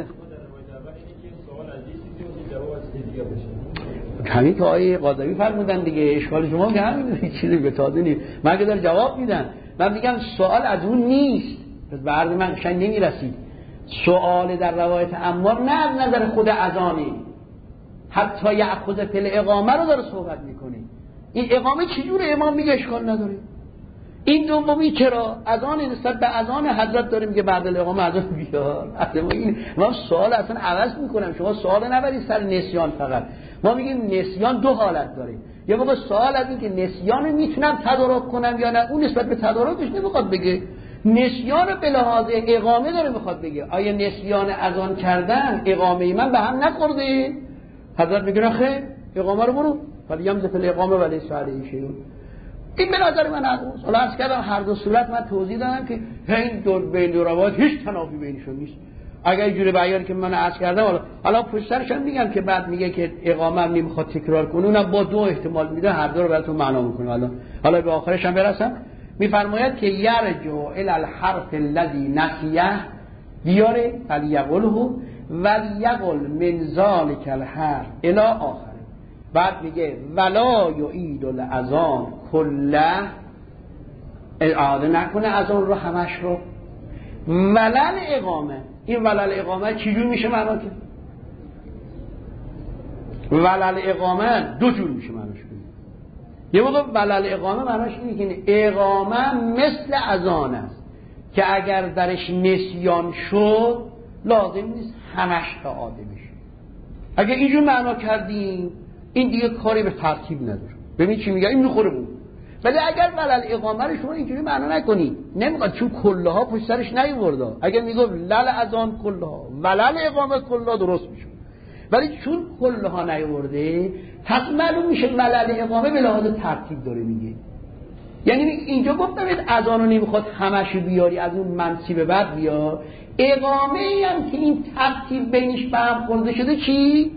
همین که آیه قاضی فرمودن دیگه، اشکال شما که همین چیزی به تازه نیست. من که داره جواب میدن، من میگم سوال از اون نیست، پس به عرض من قشنگ نمیرسید. سوال در روایت عمار نه از نظر خود اذانی، حتی یأخذ فی الاقامه رو داره صحبت میکنه. این اقامه چجوره؟ امام میگه اشکال نداره. این دومی چرا؟ اذان نسبت به اذان حضرت داره میگه بعد الاقامه اذان بیار. اصلا این ما سوال اصلا عوض میکنم. شما سوال نبرید سر نسیان فقط. ما میگیم نسیان دو حالت داره. یه موقع سوال از این که نسیان میتونم تدارک کنم یا نه، اون نسبت به تدارکش نمیخواد بگه. نسیان به لحاظ اقامه داره میخواد بگه آیا نسیان اذان کردن اقامه من به هم نخورده؟ حضرت میگه خیر اقامه رو برو ولی یمزف الاقامه ولی سعالی شیون. این به نظر من هست. حالا عرض کردم هر دو صورت من توضیح دادم که این دو بین دو روایت هیچ تنافی بینشون نیست. اگر اینجوری بیان که من عرض کردم حالا پشترش هم میگم که بعد میگه که اقامه هم نمیخواد تکرار کنه، اونم با دو احتمال میده، هر دو رو براتون معنا میکنه. حالا به آخرش هم برسم. میفرماید که یرجع الی الحرف الذی نسیه بیاره فلیقله ولیقل من ذلک الحرف الی آخر. بعد میگه ولا یعید الاذان کله، اعاده نکنه اذان رو همش رو. ولل اقامه، این ولل اقامه چجور میشه معنا که؟ ولل اقامه دو جور میشه معناش. یه موقع ولل اقامه معناش اینه که اقامه مثل اذان است که اگر درش نسیان شد لازم نیست همش اعاده بشه. اگر اینجور معنا کردیم این دیگه کاری به ترتیب نداره. ببین چی میگه، این میخوره بود. ولی اگر ولل اقامه رو شما اینجوری معنا نکنی نمیخواد، چون کله ها پشت سرش نیورده. اگر میگه لل اذان کله ها ولل اقامه کله درست میشه، ولی چون کله ها نیورده پس معلوم میشه ولل اقامه به لحاظ ترتیب داره میگه. یعنی اینجا گفتم اذان رو نمیخواد همش بیاری از اون منصب بعد بیار، اقامه ای هم که این ترتیب بینش به هم خورده شده چی؟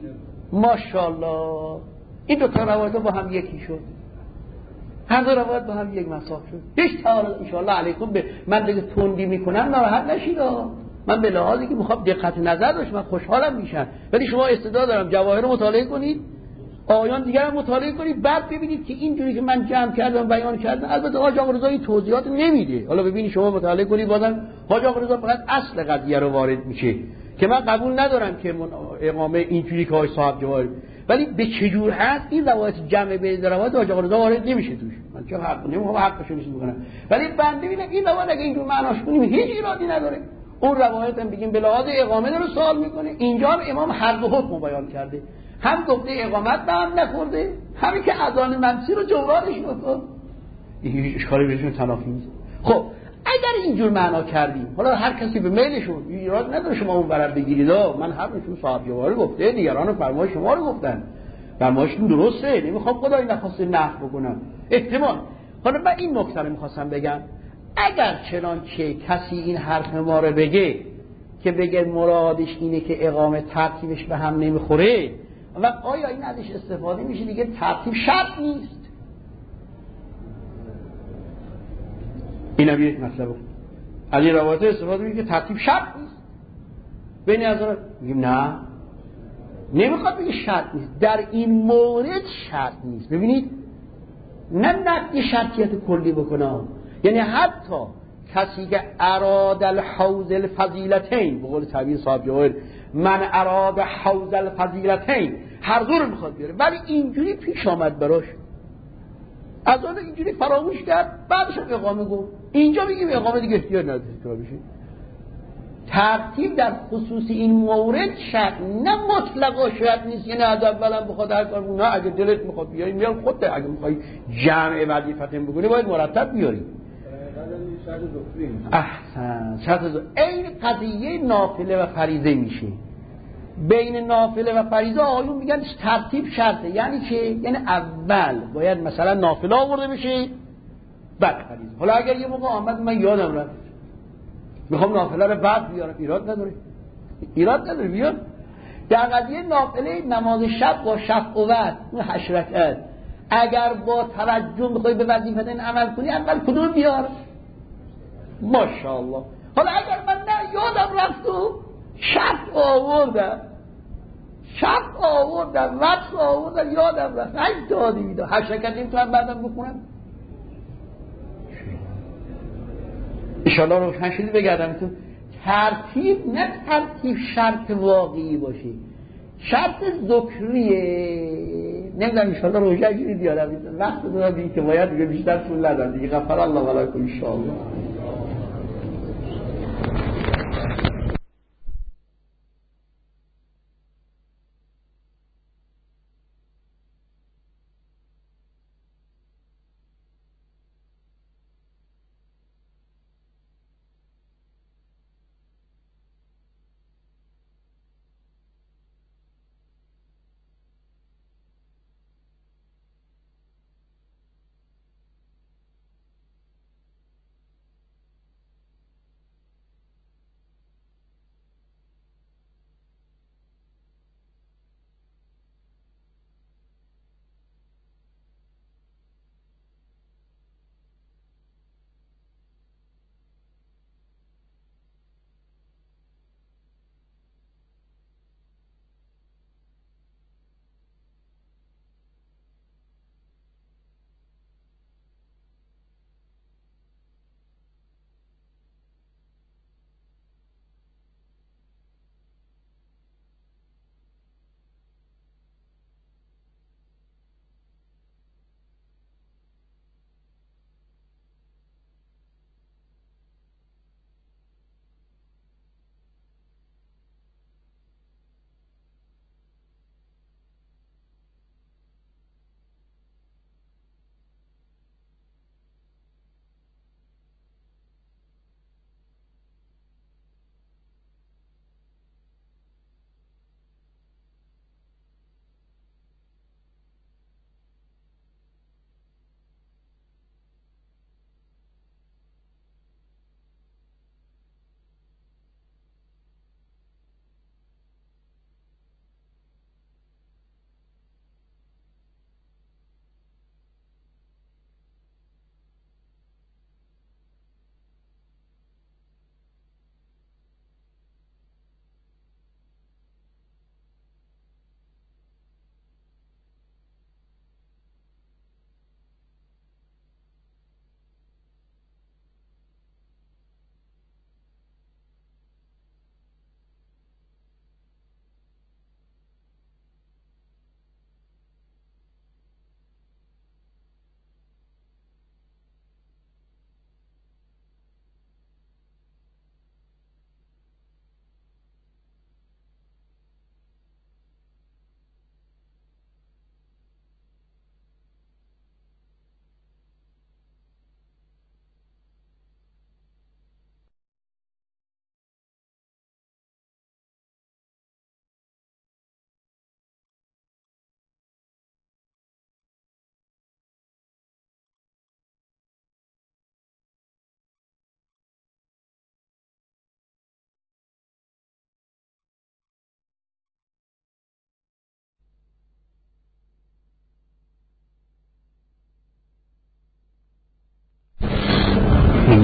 ماشاءالله این دو تا روایت با هم یکی شد، هر دو روایت با هم یک مساف شد. هیچ تعارض انشاءالله علیکم به من دیگه تندی میکنم ناراحت نشید. من به لحاظی که میخوام دقت نظر داشت من خوشحالم میشم، ولی شما استعداد دارم جواهر رو مطالعه کنید، آیان دیگر هم مطالعه کنید، بعد ببینید که اینجوری که من جمع کردم بیان کردم. البته حاج آقا رضا این توضیحات نمیده، حالا ببینید شما مطالعه کنید بازم حاج آقا رضا فقط اصل قضیه رو وارد میشه که من قبول ندارم که اقامه اینجوری که های صاحب جواهر، ولی به چجور هست این روایت جمع بین روایت حاج آقا رضا وارد نمیشه توش. من چه حق نمیخوام حقشو نشون بکنم، ولی بنده ببینم این روایت اگه اینجور معناش کنیم هیچ ایرادی نداره. اون روایت هم بگیم به لحاظ اقامه داره سوال میکنه، اینجا هم امام هر دو حکم بیان کرده، هم گفته اقامت به هم نخورده، همین که اذان منسی رو جورانش بکن، این اشکالی بهشون تنافی نیست. خب اگر اینجور معنا کردیم، حالا هر کسی به میلشون، ایراد نداره شما اون برات بگیرید. من هر نشون صاحب جواری گفته، دیگران فرمای شما رو گفتن، فرمایشتون درسته، نمیخوام خدای نخواسته نقد بکنم احتمال. حالا من این نکته رو میخواستم بگم، اگر چنانچه کسی این حرف ما رو بگه که بگه مرادش اینه که اقامه ترتیبش به هم نمیخوره، و آیا این ازش استفاده میشه دیگه ترتیب شرط نیست؟ این هم یک مسئله بود. از این روایت استفاده میشه که ترتیب شرط نیست. بین از میگیم نه، نمیخواد بگه شرط نیست، در این مورد شرط نیست. ببینید نه نقد شرطیت کلی بکنه، یعنی حتی کسی که اراد الحوز الفضیلتین، به قول تعبیر صاحب جواهر، من اراد حوز الفضیلتین، هر دو رو میخواد بیاره، ولی اینجوری پیش آمد براش، از آن اینجوری فراموش کرد، بعدش اقامه گفت. اینجا میگیم اقامه دیگه احتیاج نداره تکرار بشه. ترتیب در خصوص این مورد شرط نه مطلقا شرط نیست، یعنی از اولا بخواد هر کار نه، اگه دلت میخواد بیاری میار خودت، اگه میخوای جمع وظیفتن بکنی باید مرتب بیاری. احسن، شرط این قضیه نافله و فریضه میشه. بین نافله و فریضه آیون میگن ترتیب شرطه. یعنی چه؟ یعنی اول باید مثلا نافله آورده بشه بعد فریضه. حالا اگر یه موقع آمد من یادم رفت میخوام نافله رو بعد بیارم، ایراد نداره بیار. در قضیه نافله نماز شب با شفع و وتر اون 8 رکعت اگر با توجه میخوای به وظیفتین عمل کنی اول کدوم بیار؟ ماشاءالله. حالا اگر من نه یادم رفت و شفع آوردم وقت آوردم یادم رفت 8 دادی میدم 8 رکعت نمیتونم بعدم بخونم. انشاءالله روشن شدی بگردم تو ترتیب نه ترتیب شرط واقعی باشه، شرط ذکریه. نمیدونم انشاءالله روشن شدی بیارم وقت دارم دیگه که باید دیگه بیشتر طول ندارم دیگه. غفر الله ولکم انشاءالله.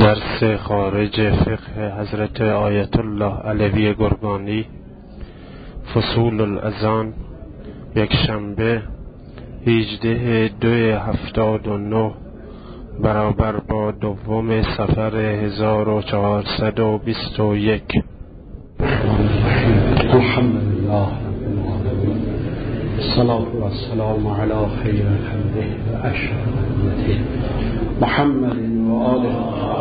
درس خارج فقه حضرت آیت الله علوی گرگانی، فصول الاذان، یک شنبه 18/2/79 برابر با 2 صفر 1421. الحمدلله الصلاة والسلام على خير خلقه وأشرف أمته محمد وآله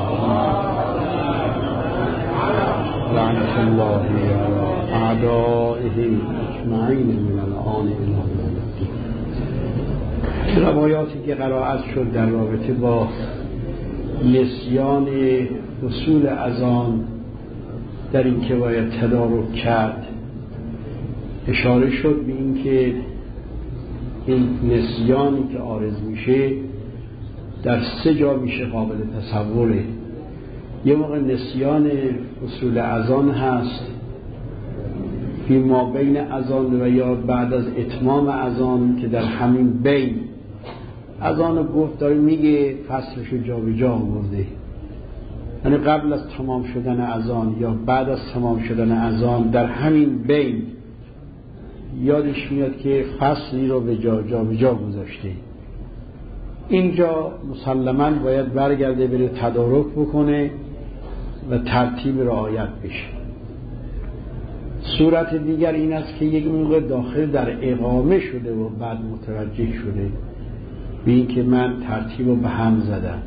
لعنة الله على أعدائهم أجمعين من الآن إلى يوم الدين. روایاتی که قرائت شد در رابطه با نسیان اصول اذان در این که باید تدارک کرد، اشاره شد به این که این نسیانی که عارض میشه در 3 جا میشه قابل تصوره. یه موقع نسیان اصول اذان هست فی ما بین اذان و یا بعد از اتمام اذان که در همین بین اذان گفت داره میگه فصلشو جا به جا آورده، یعنی قبل از تمام شدن اذان یا بعد از تمام شدن اذان در همین بین یادش میاد که فصلی رو به جا به جا گذاشته. اینجا مسلماً باید برگرده بره تدارک بکنه و ترتیب رعایت بشه. صورت دیگر این است که یک موقع داخل در اقامه شده و بعد متوجه شده به این که من ترتیب رو به هم زدم.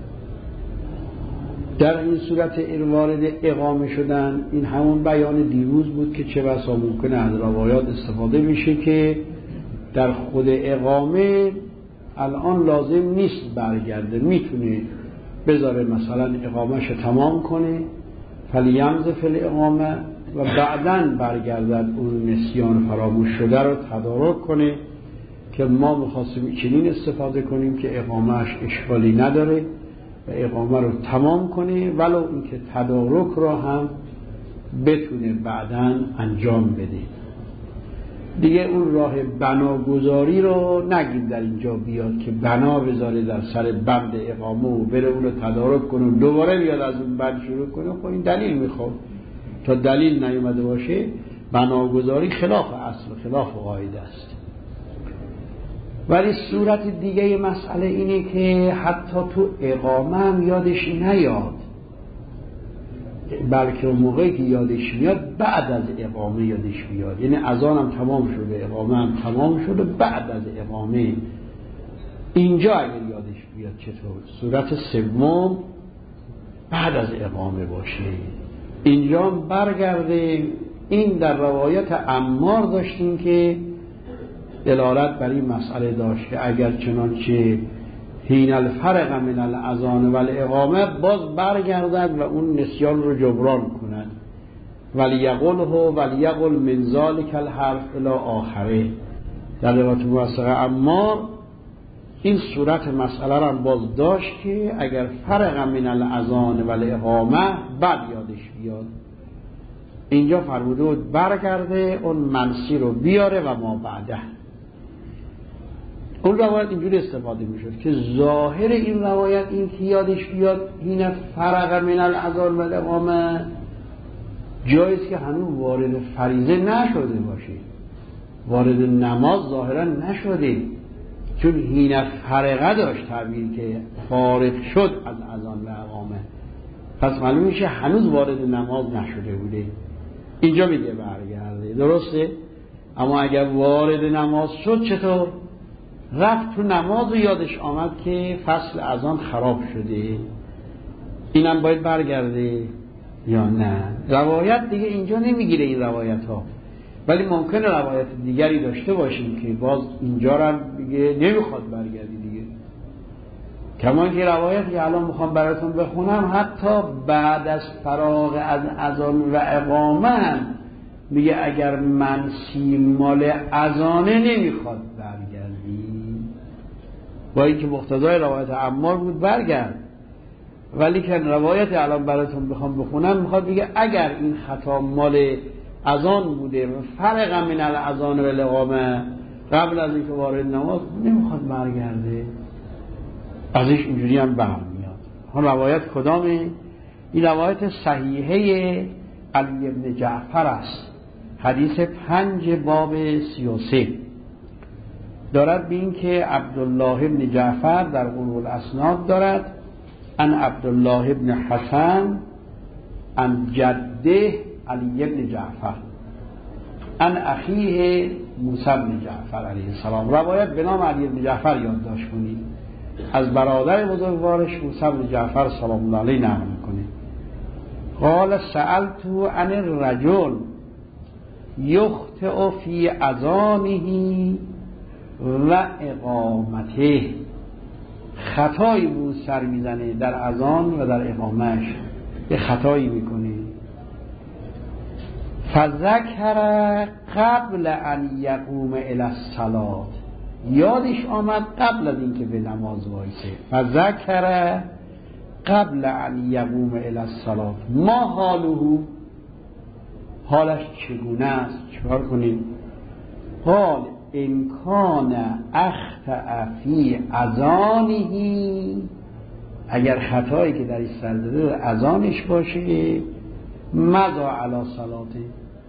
در این صورت وارد اقامه شدن، این همون بیان دیروز بود که چه بسا ممکنه از روایات استفاده میشه که در خود اقامه الان لازم نیست برگرده، میتونه بذاره مثلا اقامهش تمام کنه فلیمز فی الاقامه و بعداً برگردد اون نسیان فراموش شده رو تدارک کنه که ما می‌خواستیم چنین استفاده کنیم که اقامهش اشکالی نداره و اقامه رو تمام کنه، ولو اینکه تدارک رو هم بتونه بعداً انجام بده. دیگه اون راه بناگذاری رو نگیم در اینجا بیاد که بنا بذاره در سر بند اقامه و بره اون رو تدارک کنه و دوباره بیاد از اون بند شروع کنه. خب این دلیل میخواد، تا دلیل نیومده باشه بناگذاری خلاف اصل، خلاف قاعده است. ولی صورت دیگه مسئله اینه که حتی تو اقامه هم یادش نیاد، بلکه اون موقعی که یادش میاد بعد از اقامه یادش میاد، یعنی اذان هم تمام شده اقامه هم تمام شده بعد از اقامه اینجا اگر یادش بیاد چطور؟ صورت سوم بعد از اقامه باشه. اینجا برگرده. این در روایت عمار داشتیم که دلالت بر این مسئله داشت که اگر چنانچه حین الفرق من الاذان و الاقامه باز برگردد و اون نسیان رو جبران کند، ولیقل من ذلک الحرف الی آخره. در روایت موثقه عمار این صورت مسئله را باز داشت که اگر فرق من الاذان و الاقامه بعد یادش بیاد، اینجا فرموده بود برگرده اون منسی رو بیاره و ما بعده. اون روایت اینجوری استفاده میشد که ظاهر این روایت این که یادش بیاد این فرق من الاذان و الاقامه جاییست که هنوز وارد فریضه نشده باشه، وارد نماز ظاهرا نشده، چون هین فرقه داشت تعبیر که فارغ شد از اذان و اقامه، پس معلوم میشه هنوز وارد نماز نشده بوده. اینجا میگه برگرده، درسته؟ اما اگر وارد نماز شد چطور؟ رفت تو نماز و یادش آمد که فصل اذان خراب شده، اینم باید برگرده یا نه؟ روایت دیگه اینجا نمیگیره این روایت ها، ولی ممکنه روایت دیگری داشته باشیم که باز اینجا رو دیگه نمیخواد برگردی دیگه. کمان که روایتی که الان میخوام براتون بخونم حتی بعد از فراغ از اذان و اقامه میگه اگر منسی مال اذانه نمیخواد برگردی، با اینکه مقتضای روایت عمار بود برگرد، ولی که روایت الان براتون بخوام بخونم میخواد بگه اگر این خطا مال اذان بوده و فرق من الاذان و الاقامه قبل از اینکه وارد نماز نمیخواد برگرده، ازش اینجوری هم برمیاد. روایت کدامه؟ این روایت صحیحه علی ابن جعفر است، حدیث 5 باب 33 دارد به این که عبدالله ابن جعفر در قلوب الاسناد دارد ان عبدالله ابن حسن ان جده علی ابن جعفر ان اخیه موسی بن جعفر علیه السلام. روایت به نام علی ابن جعفر یادداشت کنید، از برادر بزرگوارش موسی بن جعفر سلام الله علیه نقل میکنه. قال سألت عن الرجل یخطئ فی اذانه و اقامته، خطایی بود سر میزنه در اذان و در اقامش، یه خطایی میکنه. فذکر قبل ان یقوم الی الصلاة، یادش آمد قبل از اینکه به نماز وایسه. فذکر قبل ان یقوم الی الصلاة ما حاله، حالش چگونه است، چکار کنیم؟ قال ان کان اخطأ فی اذانه، اگر خطایی که در سر زده اذانش باشه، مضا علی صلاته،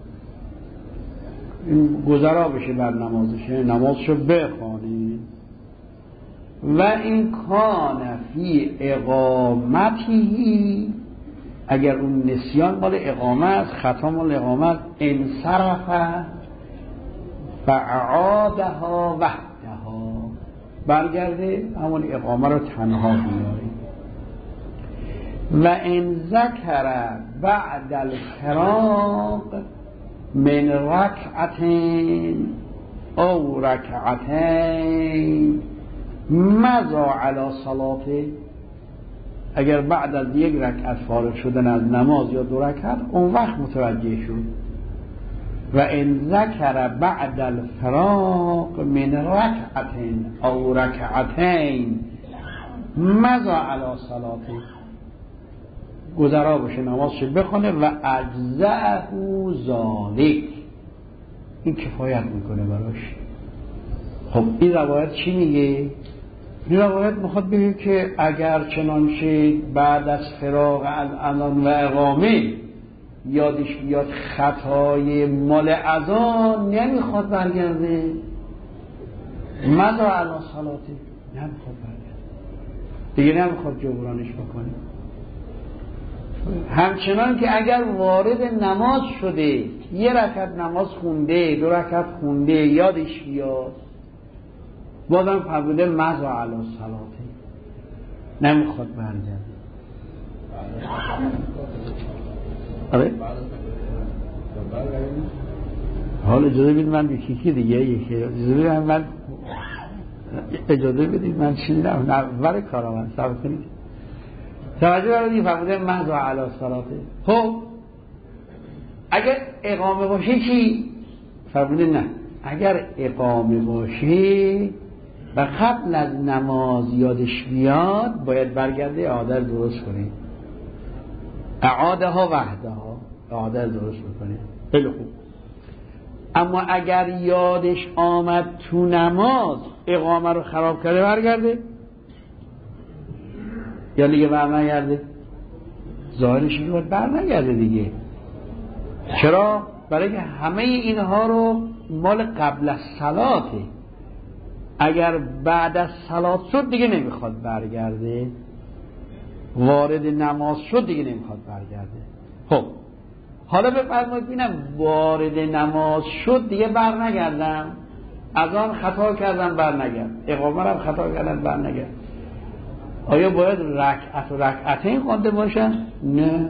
این گذرا بشه بر نمازشه، نمازشو بخوانه. و این کان فی اقامتی، اگر اون نسیان مال اقامه است، خطا مال اقامه است، انصرف فاعادها وحدها، برگرده همون اقامه رو تنها بیاره. و ان ذکر بعد الفراغ من رکعتین او رکعتین مضا علی صلاته، اگر بعد از یک رکعت فارغ شدن از نماز یا 2 رکعت اون وقت متوجه شد. و ان ذکر بعد الفراغ من رکعتین او رکعتین مضا علی صلاته، گذرا باشه نمازش بخونه و اجزأه ذالک، این کفایت میکنه براش. خب این روایت چی میگه؟ این روایت میخواد بگه که اگر چنانچه بعد از فراغ از اذان و اقامه یادش بیاد خطای مال اذان، نمیخواد برگرده مضا علی صلاته، نمیخواد برگرده دیگه، نمیخواد جبرانش بکنه. همچنان که اگر وارد نماز شده، 1 رکعت نماز خونده، 2 رکعت خونده، یادش بیاد، بازم فرموده مضا علی صلاته، نمیخواد برگرده. آره؟ حال اجازه بدید من یکی دیگه اجازه بدید من چیزی نور کارم من صبر کنید. توجه برای فرموده مضا علی صلاته. خب اگر اقامه باشه چی؟ فرموده نه، اگر اقامه باشه و قبل از نماز یادش بیاد، باید برگرده اعاده درست کنه، اعاده ها وحدها، اعاده درست بکنه. خیلی خوب. اما اگر یادش آمد تو نماز اقامه رو خراب کرده، برگرده یا دیگه برنگرده؟ ظاهرش اینه باید برنگرده دیگه. چرا؟ برای که همه اینها رو مال قبل از صلاته، اگر بعد از صلات شد دیگه نمیخواد برگرده، وارد نماز شد دیگه نمیخواد برگرده. خب حالا بفرمایید ببینم وارد نماز شد دیگه برنگردم، از آن خطا کردم برنگرد، اقامه رو خطا کردم برنگرد، آیا باید رکعت و رکعتین خوانده باشن؟ نه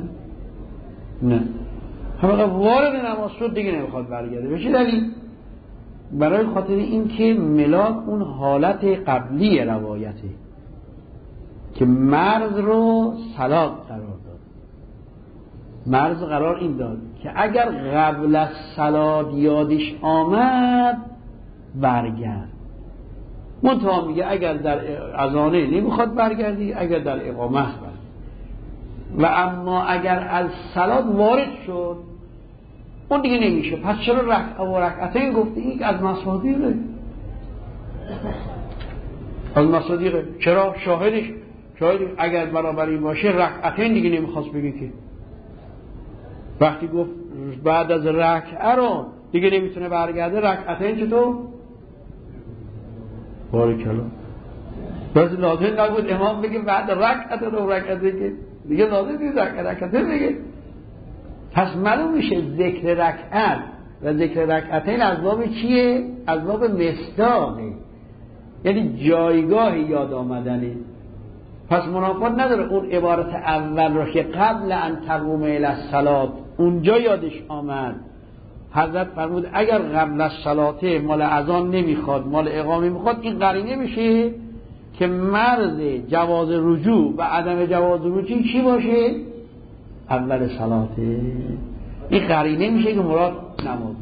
همه وارد نماز شد دیگه نمیخواد برگرده. به چه دلیل؟ برای خاطر این که ملاک اون حالت قبلی روایته که مرز رو صلات قرار داد. مرز قرار این داد که اگر قبل از صلات یادش آمد برگرد. منتها میگه اگر در اذانه نمیخواد برگردی، اگر در اقامه است برگرد. و اما اگر از صلات وارد شد اون دیگه نمیشه. پس چرا رکعتین گفته؟ این از مصادیقه، از مصادیقه. چرا؟ شاید اگر برابری باشه رکعتین دیگه نمیخواست بگه که وقتی گفت بعد از رکعه رو دیگه نمیتونه برگرده رکعتین چطور؟ بارکالله. بس لازم نبود امام بگه بعد رکعت رو رکعته که دیگه لازم نیست رکعته بگه. پس معلوم میشه ذکر رکعت و ذکر رکعتین از باب چیه؟ از باب مصداقه، یعنی جایگاه یاد آمدنه. پس منافات نداره اون عبارت اول رو که قبل ان تقوم الی الصلاه اونجا یادش آمد. حضرت فرمود اگر قبل از صلاته مال اذان نمیخواد مال اقامه میخواد، این قرینه میشه که مرز جواز رجوع و عدم جواز رجوع چی باشه؟ اول صلاته. این قرینه میشه که مراد نماز.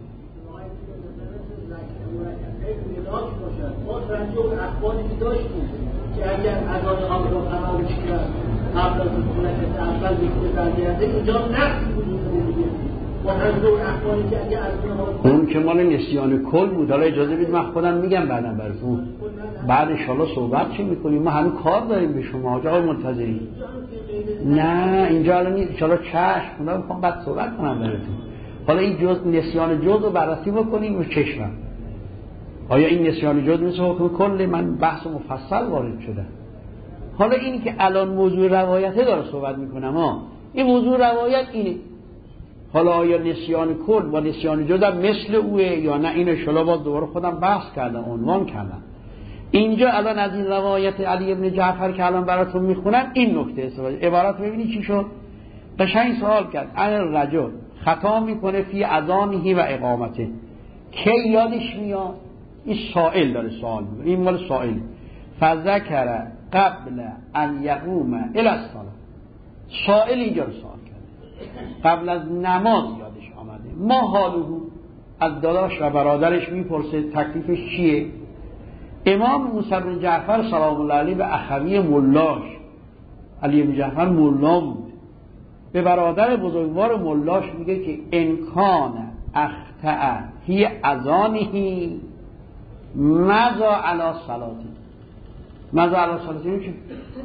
ما رنجو اخباری داشتیم که اگر اذان آن رو فراموش کرد قبل از رکعت اول بکنه برگرده اینجا نقصی وجود دیگه. ما رنجو اخباری که اگر اذان اون که مال نسیان کل بود. حالا اجازه بدید من خودم میگم بعدم براتون، بعد انشالله صحبت چی میکنیم. ما همین کار داریم به شما آقا منتظریم. نه اینجا الان انشالله چشم خدا میخوام بعد صحبت کنم براتون. حالا این جز نسیان جز رو بررسی بکنیم و چشمم آیا این نسیان جز مثل حکم کل؟ من بحث مفصل وارد شده. حالا اینی که الان موضوع روایته داره صحبت میکنم این موضوع روایت اینه. حالا آیا نسیان کل و نسیان جز هم مثل اوه یا نه؟ این انشالله باز دوباره خودم بحث کردم عنوان کردم. اینجا الان از این روایت علی ابن جعفر که الان براتون میخونم این نکته استفاده عبارت ببینی چی شد. قشنگ سوال کرد الرجل خطا میکنه فی اذانه و اقامته، کی یادش میاد؟ این سائل داره سوال میکنه، این مال سائل. فذکر قبل ان یقوم الی الصلاه، سائل اینجا رو سوال کرد قبل از نماز یادش آمده. ما حالو از داداش و برادرش میپرسه تکلیفش چیه؟ امام موسی بن جعفر سلام الله علیه و اخوی ملاش علی بن جعفر ملا بود، به برادر بزرگوار ملاش میگه که انکان اخطأ هی اذانهی مضا علی صلاتی. مضا علی صلاتی چی؟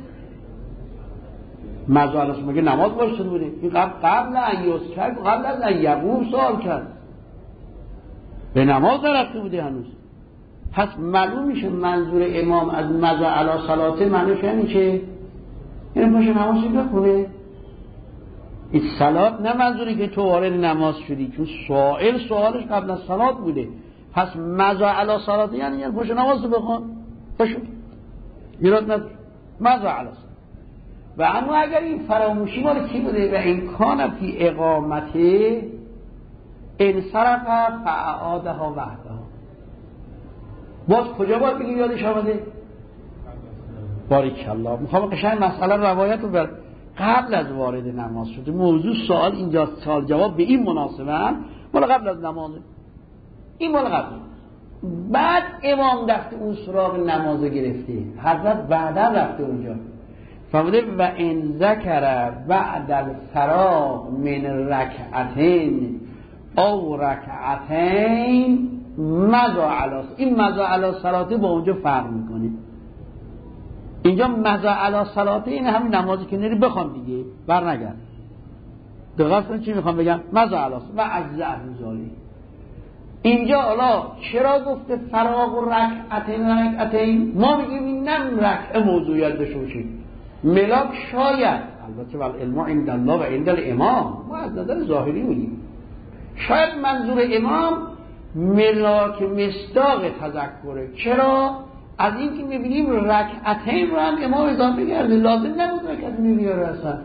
مضا علی صلاتی مگه نماز وارد بوده؟ این قبل ان یذکر قبل از ان یقوم سوال کرد، به نماز نرفته بوده هنوز. پس معلوم میشه منظور امام از مضا علی صلاته معنیش یعنی چه؟ یعنی باشه نمازی بخونه. این صلات نه منظوری که تو وارد نماز شدی، چون سوالش قبل از صلات بوده. پس مضا علی صلاته یعنی باشه نماز بخون باشه ایراد نداره مضا علی صلاته. و اما اگر این فراموشی مال کی بوده و این کان فی اقامته انصرف فاعادها وحدها، باز کجا باید بگیم یادش آمده؟ باریکالله. میخوام قشنگ مسئله روایت رو بر قبل از وارد نماز شده. موضوع سوال اینجا سوال جواب به این مناسبه هم مال قبل از نمازه. این مال قبل. بعد امام رفته اون سراغ نماز گرفته، حضرت بعدا رفته اونجا فرموده و ان ذکر بعد الفراغ من رکعتین او رکعتین مضا علی. این مضا علی صلاته با اونجا فرق میکنه. اینجا مضا علی صلاته این همین نمازی که نری بخوام دیگه بر نگرد. دقیق کن چی میخوام بگم؟ مضا علی و اجزاء زالی. اینجا حالا چرا گفته فراغ رکعتین؟ ما میگیم این نم رکعه موضوعیت داشته باشه. ملاک شاید، البته والعلم عند الله و عند الامام، ما از نظر ظاهری میگیم شاید منظور امام ملاک مصداق تذکره. چرا؟ از این که میبینیم رکعتین رو هم امام اضافه کرده، لازم نبود رکعتین بیاره اصلا.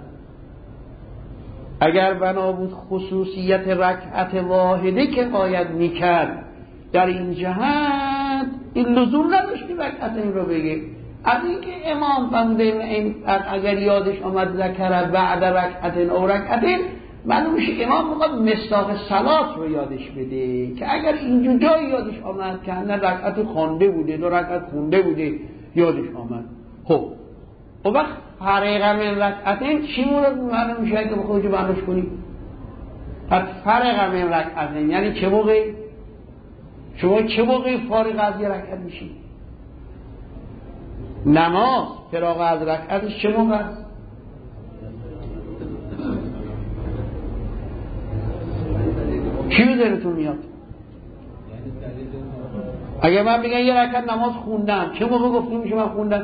اگر بنا بود خصوصیت رکعت واحده که باید میکرد در این جهت، این لزوم نداشت که رکعتین رو بگه. از این که امام فرموده اگر یادش آمد ذکر بعد رکعتین او رکعتین، معلوم میشه امام میخواد مصداق صلات رو یادش بده که اگر اینجا جای یادش آمد که نه رکعت خوانده بوده دو رکعت خونده بوده یادش آمد. خب اون وقت فرق من رکعتین چی معلوم میشه که بخوای جو برداشت کنی؟ پس فرق من رکعتین یعنی چه موقع؟ شما چه موقع فارغ از یه رکعت میشی؟ نماز فراغ از رکعتش چه موقع است؟ چی به ذهنتون میاد؟ اگه من بگم یه رکعت نماز خوندم چه موقع گفته میشه من خوندم؟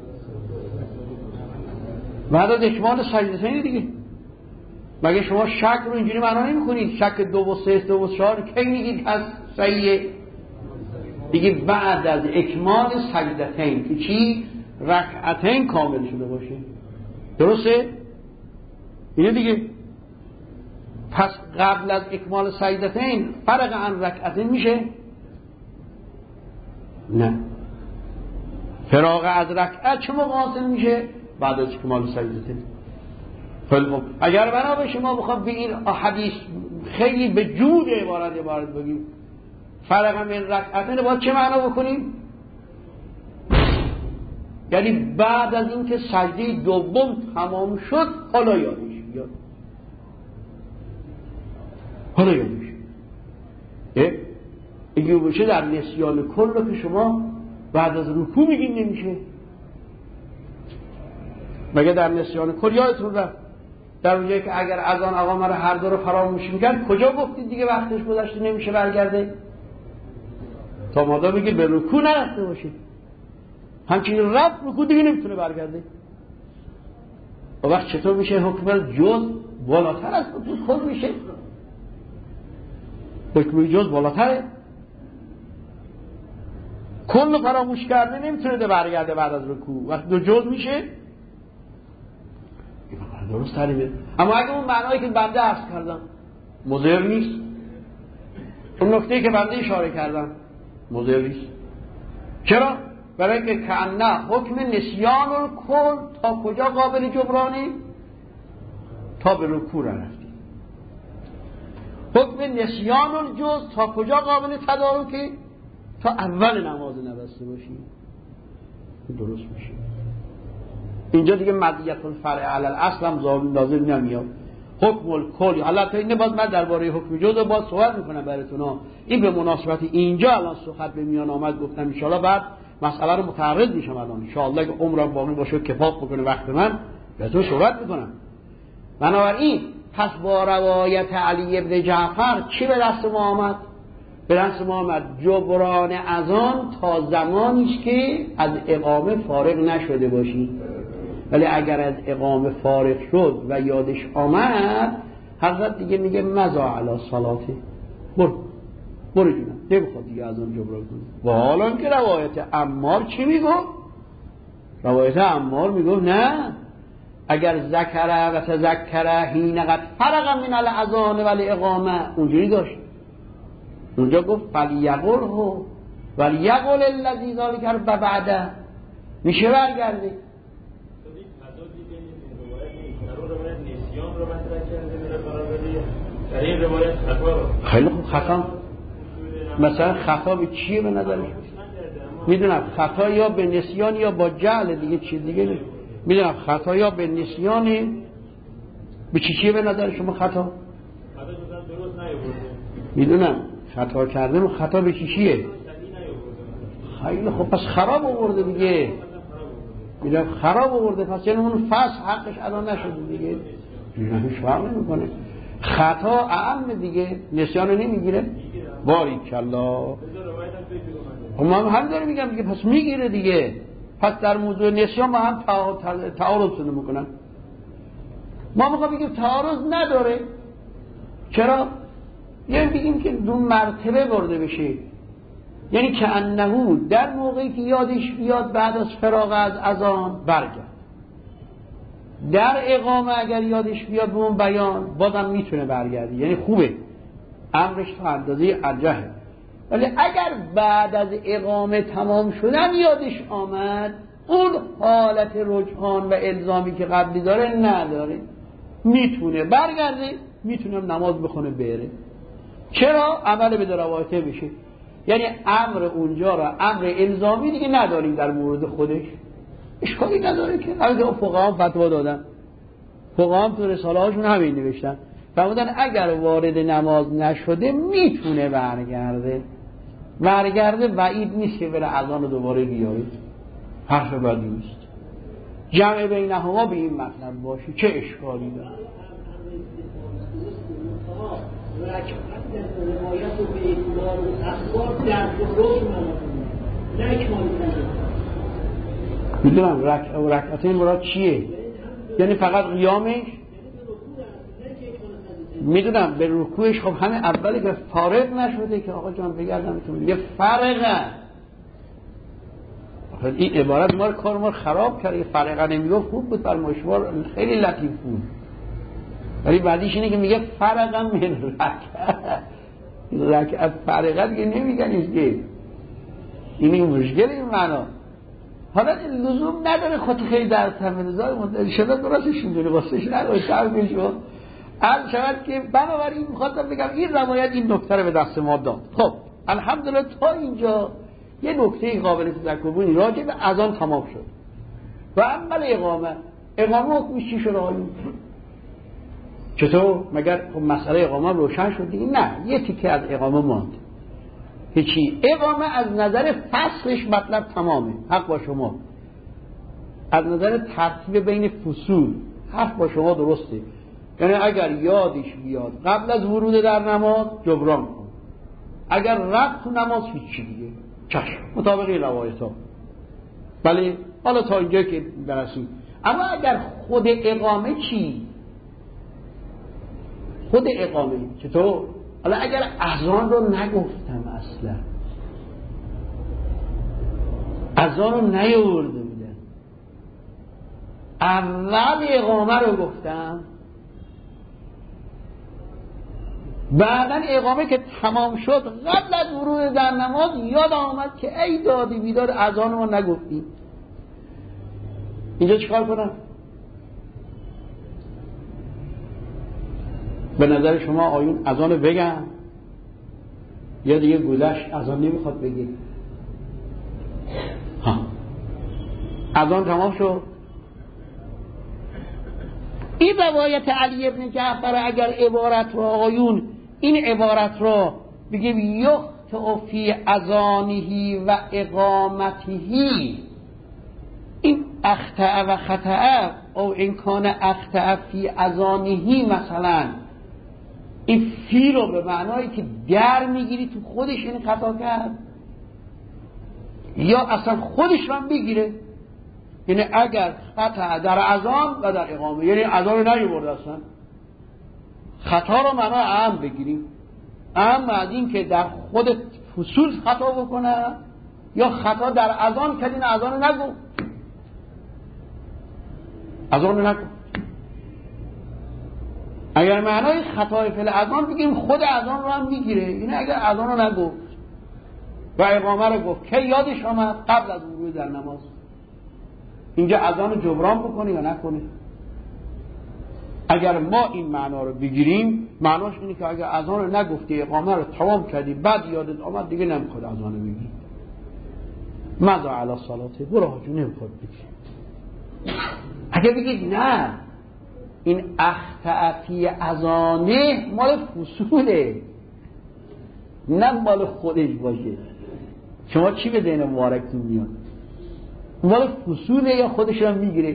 بعد از اکمال سجدتین دیگه. مگه شما شک رو اینجوری معنا نمی‌کنید شک 2 و 3 2 و 4 کی میگید از صحیح؟ دیگه بعد از اکمال سجدتین که چی؟ رکعتین کامل شده باشه. درسته؟ اینه دیگه. پس قبل از اکمال سجدتین فرق عن رکعتین میشه؟ نه. فراغ از رکعت چه موقع حاصل میشه؟ بعد از اکمال سجدتین. خب اگر بنا به شما بخواد به این حدیث خیلی به جود عبارت بگیم فرق من رکعتین باید چه معنا بکنیم؟ یعنی بعد از اینکه سجده دوم تمام شد حالا یادش بیاد. حالا یادش اگه بشه در نسیان کل رو که شما بعد از رکوع میگین نمیشه. مگه در نسیان کل یادتون رفت در اونجایی که اگر اذان اقامه رو هر دو رو فراموش میکرد کجا گفتید دیگه وقتش گذشته نمیشه برگرده؟ تا مادا بگه به رکوع نرفته باشید همچنین رفت رکوع دیگه نمیتونه برگرده. و وقت چطور میشه حکم جز بالاتر از حکم کل میشه؟ حکم جز بالاتره. کل فراموش کرده نمیتونه برگرده بعد از رکوع. وقتی دو جز میشه درست تریمه. اما اگه اون معنایی که بنده عرض کردم مضر نیست، اون نکته‌ای که بنده اشاره کردم مضر نیست. چرا؟ برای اینکه کأنه حکم نسیان الکل تا کجا قابل جبرانی؟ تا به رکوع رفتی. حکم نسیان الجز تا کجا قابل تدارکی؟ تا اول نماز نبسته باشی. درست میشه. اینجا دیگه مدیت الفرع علی الاصل هم لازم نمیاد. حکم الکل حالا تا اینه باز من درباره حکم جز باز صحبت میکنم براتون. این به مناسبت اینجا الان صحبت به میان آمد گفتم ان شاءالله بعد مسئله رو متعرض میشم الان ان شاءالله که عمرم باقی باشه کفاف بکنه وقت من بهتون صحبت میکنم. بنابراین پس با روایت علی ابن جعفر چی به دست ما آمد؟ به دست ما آمد جبران اذان تا زمانی است که از اقامه فارغ نشده باشی. ولی اگر از اقامه فارغ شد و یادش آمد حضرت دیگه میگه مزا علی صلاته برو جونم نمیخواد دیگه از اون جبران کنه. و حالا که روایت عمار چی میگو؟ روایت عمار میگو نه اگر ذکره و تذکره حین قد فرق من الاذان و الاقامه اونجوری داشت. اونجا گفت فلیقله ولیقل الذی ذلک بعده میشه برگرده. در این روایت خطا رو خیلی خوب خطا مثلا خطا به چیه به نظرش؟ میدونم خطا یا به نسیان یا با جهل دیگه چیز دیگه نیست. میدونم خطا یا به نسیانه به چیه به نظر شما خطا؟ میدونم خطا کردم خطا به چیه؟ خیلی خوب پس خراب آورده دیگه. میدونم خراب آورده پس یعنی اون فصل حقش ادا نشده دیگه. هیچ فرق نمیکنه. خطا اعم دیگه نسیانو نمیگیره. باریکالله. من هم داره میگم دیگه پس میگیره دیگه. پس در موضوع نسیان با هم تعارض میکنن. ما میخوام بگیم تعارض نداره. چرا؟ یعنی بگیم که دو مرتبه برده بشه. یعنی که انهو در موقعی که یادش بیاد بعد از فراغ از اذان برگرد. در اقامه اگر یادش بیاد به اون بیان بازم میتونه برگردی. یعنی خوبه امرش تا اندازه ارجحه. ولی اگر بعد از اقامه تمام شدن یادش آمد اون حالت رجحان و الزامی که قبلی داره نداره. میتونه برگرده میتونه نماز بخونه بره. چرا؟ عمل به روایته بشه. یعنی امر اونجا را امر الزامی دیگه نداریم در مورد خودش. اشکالی نداره که اگه فقها فتوا دادن فقها تو رساله هاشون همین نوشتن فرمودن اگر وارد نماز نشده میتونه برگرده وعید نیست که بره اذان رو دوباره بیاره. حرف بدی نیست. جمع بینهما به این مطلب باشه چه اشکالی داره؟ روایت و به اعتبار و اخبار در جلوش نه اکمالی میدونم رکعتین مراد چیه؟ یعنی فقط قیامش؟ میدونم به رکوعش خب همه اولی که فارغ نشده که آقا جان بگردم تو میگه فرقه. این عبارت ما کار ما خراب کرده. فرقه نمیگفت خوب بود، بر مشوار خیلی لطیف بود، ولی بعدیش اینه که میگه فرقه من رکعت فرقه دیگه نمیگنیش که این مشکل این معنا. حالا لزوم نداره خودت خیلی در تمرین‌های منتشره درستش می‌دونی واسش نداره تعریف شو. عرض شود که بنابراین می‌خواستم بگم این روایت این نکته رو به دست ما داد. خب الحمدلله تا اینجا یه نکته قابل تذکر بود راجع به اذان تمام شد. و عمل اقامه حکمش چی شد آقایون؟ چطور؟ مگر خب مسئله اقامه روشن شد دیگه؟ نه، یه تیکه از اقامه ماند. هیچی. اقامه از نظر فصلش مطلب تمامه. حق با شما. از نظر ترتیب بین فصول حق با شما درسته. یعنی اگر یادش بیاد قبل از ورود در نماز جبران کن، اگر رفت تو نماز هیچی دیگه چشم مطابق این روایت ها. بله حالا تا اینجا که برسیم. اما اگر خود اقامه چی؟ خود اقامه چطور؟ حالا اگر اذان رو نگفتم اصلا اذان رو نیاورده بودم اول اقامه رو گفتم بعدن اقامه که تمام شد قبل از ورود در نماز یاد آمد که ای دادی بیدار اذان رو نگفتیم. اینجا چیکار کنم؟ به نظر شما آیون اذان بگم یا دیگه گذشت اذان نمیخواد بگه؟ اذان تمام شد. این روایت علی ابن جعفر اگر عبارت رو آیون این عبارت رو بگیم یخطئ فی اذانه و اقامته، این اخطأ و خطأ او این کان اخطأ فی اذانه مثلا این فی رو به معنایی که در میگیری تو خودش این خطا کرد یا اصلا خودش هم بگیره. یعنی اگر خطا در اذان و در اقامه یعنی اذان رو نیورد اصلا خطا رو معنای اهم بگیریم. اهم از این که در خود فصول خطا بکنه یا خطا در اذان کردین اذان رو نگو اذان رو نگو. اگر معنای خطای فعل اذان بگیم خود اذان رو هم میگیره. اینه اگر اذان رو نگفت و اقامه رو گفت که یادش آمد قبل از ورود در نماز اینجا اذان رو جبران بکنی یا نکنی؟ اگر ما این معنا رو بگیریم معناش اینه که اگر اذان رو نگفتی اقامه رو تمام کردی بعد یادت آمد دیگه نمیخواد اذان رو بگی ماذا علی صلاته برو حاجو نمیخواد بگی. اگر بگید نه این اخطأ فی اذانه مال فصوله نه مال خودش باشه. شما چی به ذهن مبارکتون میاد؟ مال فصوله یا خودش هم میگیره؟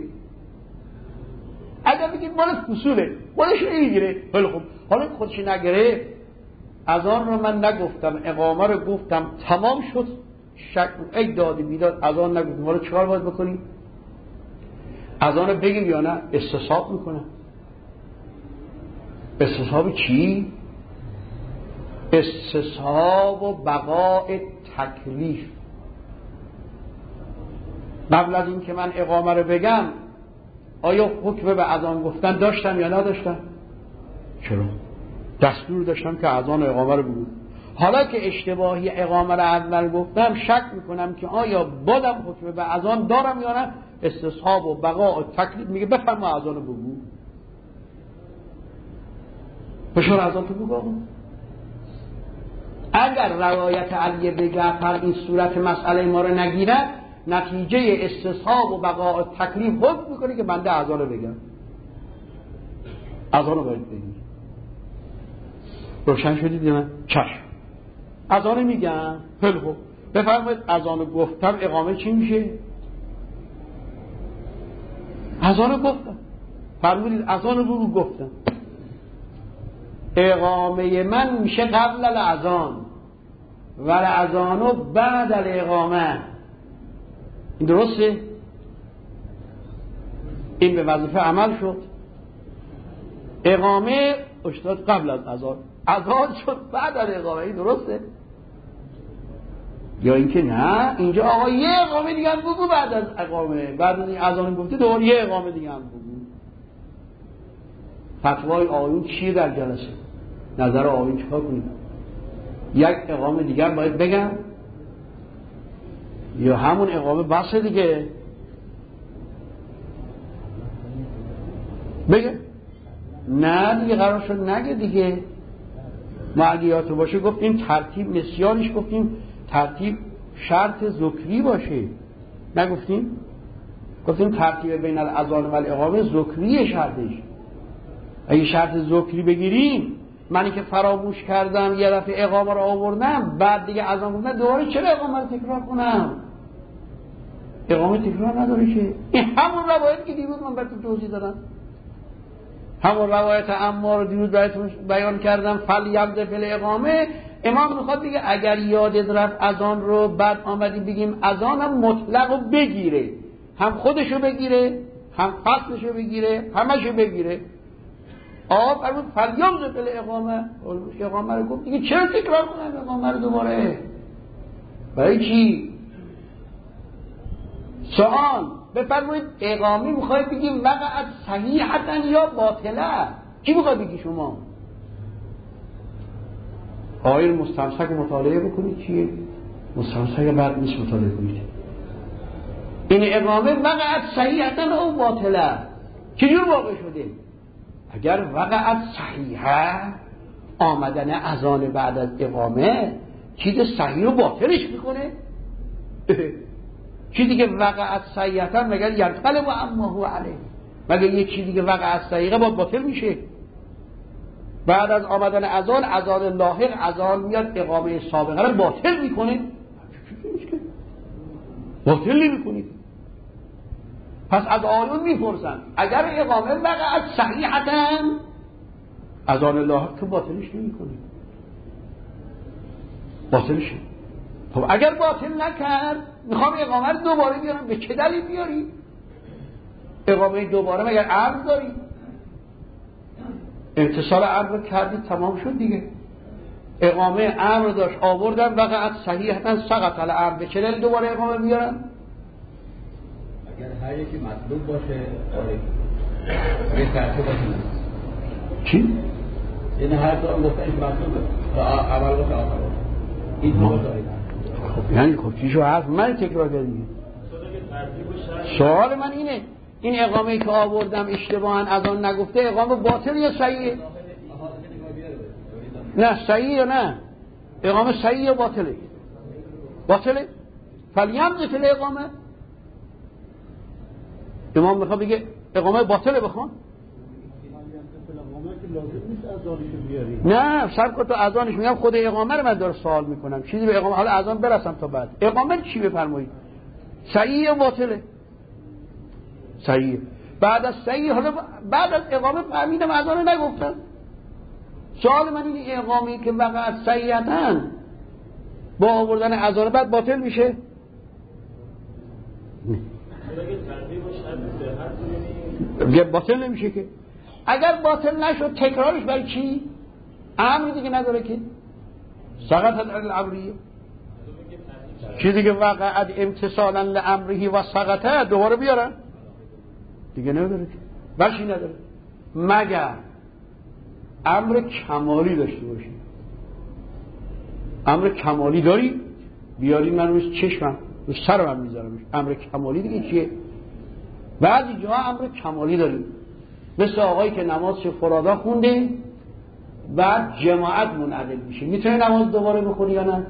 اگر بگید مال فصوله خودش نمیگیره خیلی خوب. حالا خودش نگیره اذان رو من نگفتم اقامه رو گفتم تمام شد شک ای دادی بیداد اذان نگفتم حالا چیکار باید بکنیم؟ اذان رو بگیم یا نه؟ استصحاب میکنم. استصحاب چی؟ استصحاب و بقاء تکلیف. قبل از این که من اقامه رو بگم آیا حکم به اذان گفتن داشتم یا نداشتم؟ چرا؟ دستور داشتم که اذان و اقامه رو بگم. حالا که اشتباهی اقامه رو اول گفتم شک میکنم که آیا بازم حکم به اذان دارم یا نه؟ استصحاب و بقاء و تکلیف میگه بفرما اذان رو بگو. بشار اذان تو بگو. اگر روایت علی بن جعفر این صورت مسئله ما رو نگیرد نتیجه استصحاب و بقاء و تکلیف حکم میکنه که بنده اذان رو بگم. اذان رو باید بگیم. روشن شدید من؟ چشم. اذان میگم خیلی خوب بفرمایید اذان رو گفتم اقامه چی میشه؟ اذان گفتم، فرمودید اذان رو گفتم. اقامه من میشه قبل الاذان و الاذان بعد الاقامه. این درسته؟ این به وظیفه عمل شد. اقامه افتاد قبل از اذان، اذان شد بعد از اقامه. این درسته؟ یا اینکه نه اینجا آقا یه اقامه دیگه هم بگو بعد از اقامه، بعد از این اذان گفته دوباره یه اقامه دیگه هم بگو. فتوای آیون چیه در جلسه؟ نظر آیون چیکار کنیم؟ یک اقامه دیگه هم باید بگم یا همون اقامه بسه دیگه؟ بگه نه دیگه قرار شد نگه دیگه. ما اگه یادتون باشه گفتیم ترتیب نسیانش، گفتیم ترتیب شرط ذکری باشه، نگفتیم؟ گفتیم ترتیب بین الاذان و الاقامه ذکری شرطش. اگه شرط ذکری بگیریم، منی که فراموش کردم یه دفعه اقامه رو آوردم بعد دیگه اذان گفتم، دوباره چرا اقامه رو تکرار کنم؟ اقامه تکرار نداره که. این همون روایت که دیروز من براتون توضیح دادم، همون روایت عمار رو دیروز براتون بیان کردم، فلیبدأ بالاقامه. امام میخواد بگه اگر یادت رفت اذان رو بعد آمدی بگیم اذان هم مطلق رو بگیره، هم خودشو بگیره هم فصلشو بگیره، همشو بگیره. فرمود فلیبدأ بالاقامه. اقامه رو گفت دیگه چرا تکرار کنم اقامه رو دوباره؟ برای چی؟ سوال بفرمایید اقامه میخواید بگیم وقعت صحیحتن یا باطله؟ چی میخواید بگی شما؟ آیه مستمسک مطالعه بکنید چیه؟ مستمسک بعد نیست مطالعه کنید. این اقامه وقعت صحیحتن او باطله چجور واقع شده؟ اگر وقعت صحیحه، آمدن اذان بعد از اقامه چیز صحیح رو باطلش میکنه؟ چیزی که وقعت صحیحتن مگر ینقلب عما هو علیه؟ مگر یه چیزی که وقعت صحیحه باطل میشه؟ بعد از آمدن اذان لاحق اذان میاد اقامه سابقه رو باطل میکنه؟ باطل نمیکنید. پس از آیون میپرسن اگر اقامه وقعت صحیحتن، اذان لاحق که باطلش نمیکنه، باطلش. خب اگر باطل نکرد، میخوام اقامه رو دوباره بیارم، به چه دلیل بیاری؟ اقامه دوباره مگر امر داری؟ امتصال امر کردی تمام شد دیگه. اقامه امر داشت آوردن وقعت صحیحتن سقط الامر، به چه دلیل دوباره اقامه بیارن؟ اگر هر یکی مطلوب باشه اگه ترتیب باشه. چی؟ یعنی هر دو گفتنش مطلوبه اول باشه آخر باشه. این دو دارید. خب یعنی خب چیشو حرف من تکرار کردیم. سوال من اینه، این اقامه که آوردم اشتباهاً اذان نگفته اقامه باطل یا صحیحه؟ نه صحیح یا نه؟ اقامه صحیح یا باطله؟ باطله؟ فلیبدأ بالاقامه. امام میخواد بگه اقامه باطله بخوان؟ نه سب کن تو اذانش میگم، خود اقامه رو من داره سوال میکنم، چیزی به اقامه، حالا اذان برسم تا بعد. اقامه چی بفرمایید؟ صحیح یا باطله؟ صحیح. بعد از صحیح، حالا بعد از اقامه فهمیدم اذان رو نگفتن. سوال من اینه اقامه‌ای که وقعت صحیحتن با آوردن اذان بعد باطل میشه؟ باطل نمیشه که. اگر باطل نشد تکرارش برای چی؟ امر دیگه نداره که. سقط الامریه، چیزی که وقعت امتصالا لامره و سقطه دوباره بیارن دیگه نداره که. برشی نداره مگر امر کمالی داشته باشی. امر کمالی داری بیاری، من روی چشمم روی سرم میذارمش. امر کمالی دیگه چیه؟ بعضی جاها امر کمالی داریم، مثل آقایی که نماز فرادا خونده بعد جماعت منعقد میشه، میتونه نماز دوباره بخونه یا نه؟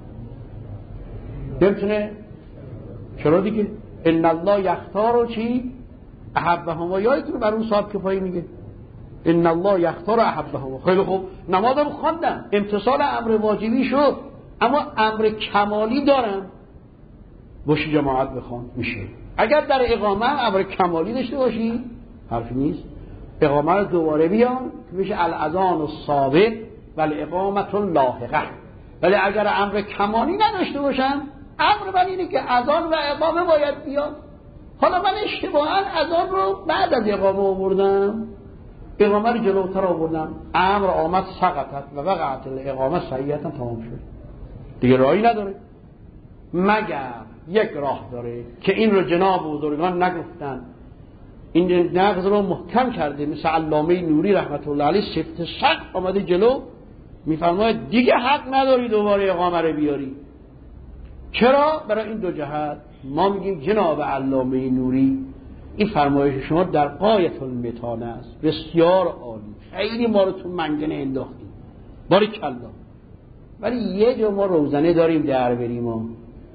نمیتونه. چرا دیگه؟ ان الله یختار چی؟ احبهما. یادتونه بر اون صاحب کفایی میگه ان الله یختار احبهما. خیلی خوب نمازم خواندم، امتصال امر واجبی شد، اما امر کمالی دارم، باشی جماعت بخوان میشه. اگر در اقامه امر کمالی داشته باشی حرفی نیست، اقامه رو دوباره بیان که میشه الاذان السابق و الاقامه اللاحقه. ولی اگر امر کمالی نداشته باشن، امر من اینه که اذان و اقامه باید بیاد. حالا من اشتباها اذان رو بعد از اقامه آوردم، اقامه رو جلوتر آوردم، امر آمد سقطت و وقعت الاقامه صحیحتا تمام شد، دیگه راهی نداره مگر یک راه داره که این رو جناب بزرگان نگفتن، این نقض رو محکم کرده، مثل علامه نوری رحمت الله علیه سفت شق آمده جلو میفرماید دیگه حق نداری دوباره اقامه رو بیاری. چرا؟ برای این دو جهت. ما میگیم جناب علامه نوری این فرمایش شما در غایت المتانه است، بسیار عالی، خیلی ما رو تو منگنه انداختیم، باریکالله. ولی یه جا ما روزنه داریم در بریم ما.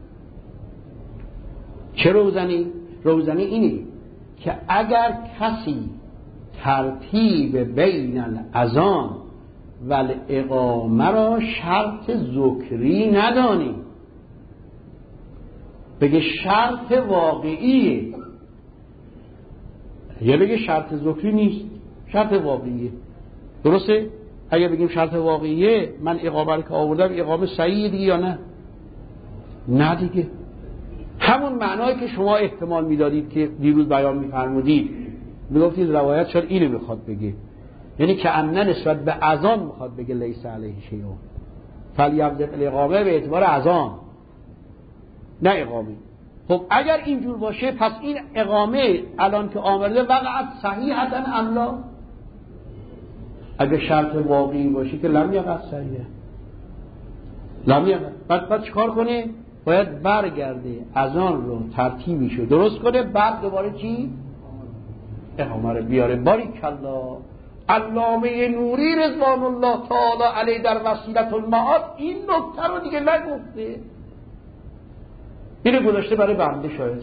چه روزنی؟ روزنه اینه که اگر کسی ترتیب بین الاذان و الاقامه را شرط ذکری ندانیم، بگه شرط واقعیه، یا بگه شرط ذکری نیست، شرط واقعیه. درسته؟ اگه بگیم شرط واقعیه، من اقامه رو که آوردم اقامه صحیحه دیگه یا نه؟ نه دیگه. همون معنایی که شما احتمال میدادید که دیروز بیان میفرمودید، میگفتید روایت چرا اینو میخواد بگه، یعنی که انن نسبت به اذان میخواد بگه لیس علیه شیء فلیبدأ الاقامه به اعتبار اذان نه اقامه. خب اگر اینجور باشه پس این اقامه الان که آمده وقعت صحیحتا ام لا؟ اگه شرط واقعی باشه که لم یقع صحیحه، لم یقع. بعد چیکار کنه؟ باید برگرده اذان رو ترتیبیشو درست کنه، بعد دوباره چی؟ اقامه رو بیاره. باریکالله. علامه نوری رضوان الله تعالی علیه در وسیلة المعاد این نکته رو دیگه نگفته، اینو گذاشته برای بنده. شاید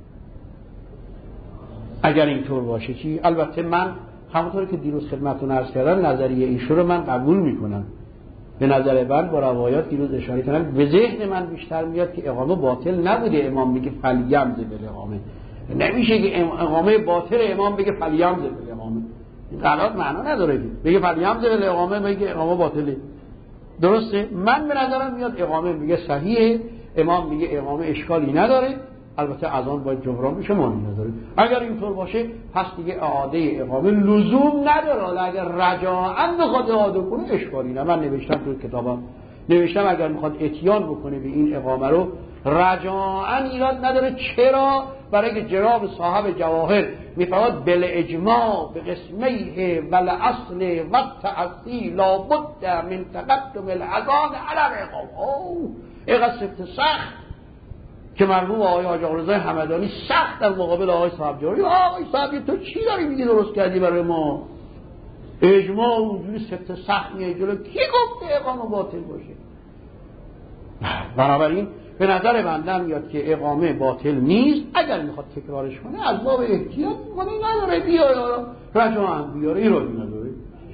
اگر اینطور باشه چی؟ البته من همونطور که دیروز خدمتتون عرض کردم نظریه ایشون رو من قبول میکنم. به نظر من با روایات دیروز اشاره کردم، به ذهن من بیشتر میاد که اقامه باطل نبوده. امام میگه فلیمض بالاقامه، نمیشه که اقامه باطل امام بگه فلیمض بالاقامه، این قرار معنا نداره که بگه فلیمض بالاقامه بگه اقامه باطله. درسته؟ من به نظرم میاد اقامه میگه صحیحه، امام میگه اقامه اشکالی نداره، البته اذان باید جبران بشه، معنی نداره. اگر اینطور باشه پس دیگه اعاده اقامه لزوم نداره. اگر رجاعاً بخواد اعاده کنه اشکالی نه. من نوشتم تو کتابم، نوشتم اگر میخواد اتیان بکنه به این اقامه رو رجاعاً ایراد نداره. چرا؟ برای که جناب صاحب جواهر میفرماد بل اجماع به قسمیه ول اصل و تعصی لا بد من تقدم الاذان علی الاقامه. اینقدر سفت سخت که مرحوم آقای حاج آقا رضا همدانی سخت در مقابل آقای صاحب جواهر، آقای صاحب تو چی داری میگی درست کردی برای ما؟ اجماع اونجوری سفت سخت میای جلو، کی گفته اقامه باطل باشه؟ بنابراین به نظر بنده میاد که اقامه باطل نیست. اگر میخواد تکرارش کنه از باب احتیاط کنه، نداره بیاره رجاعاً بیاره، ایرادی نداره.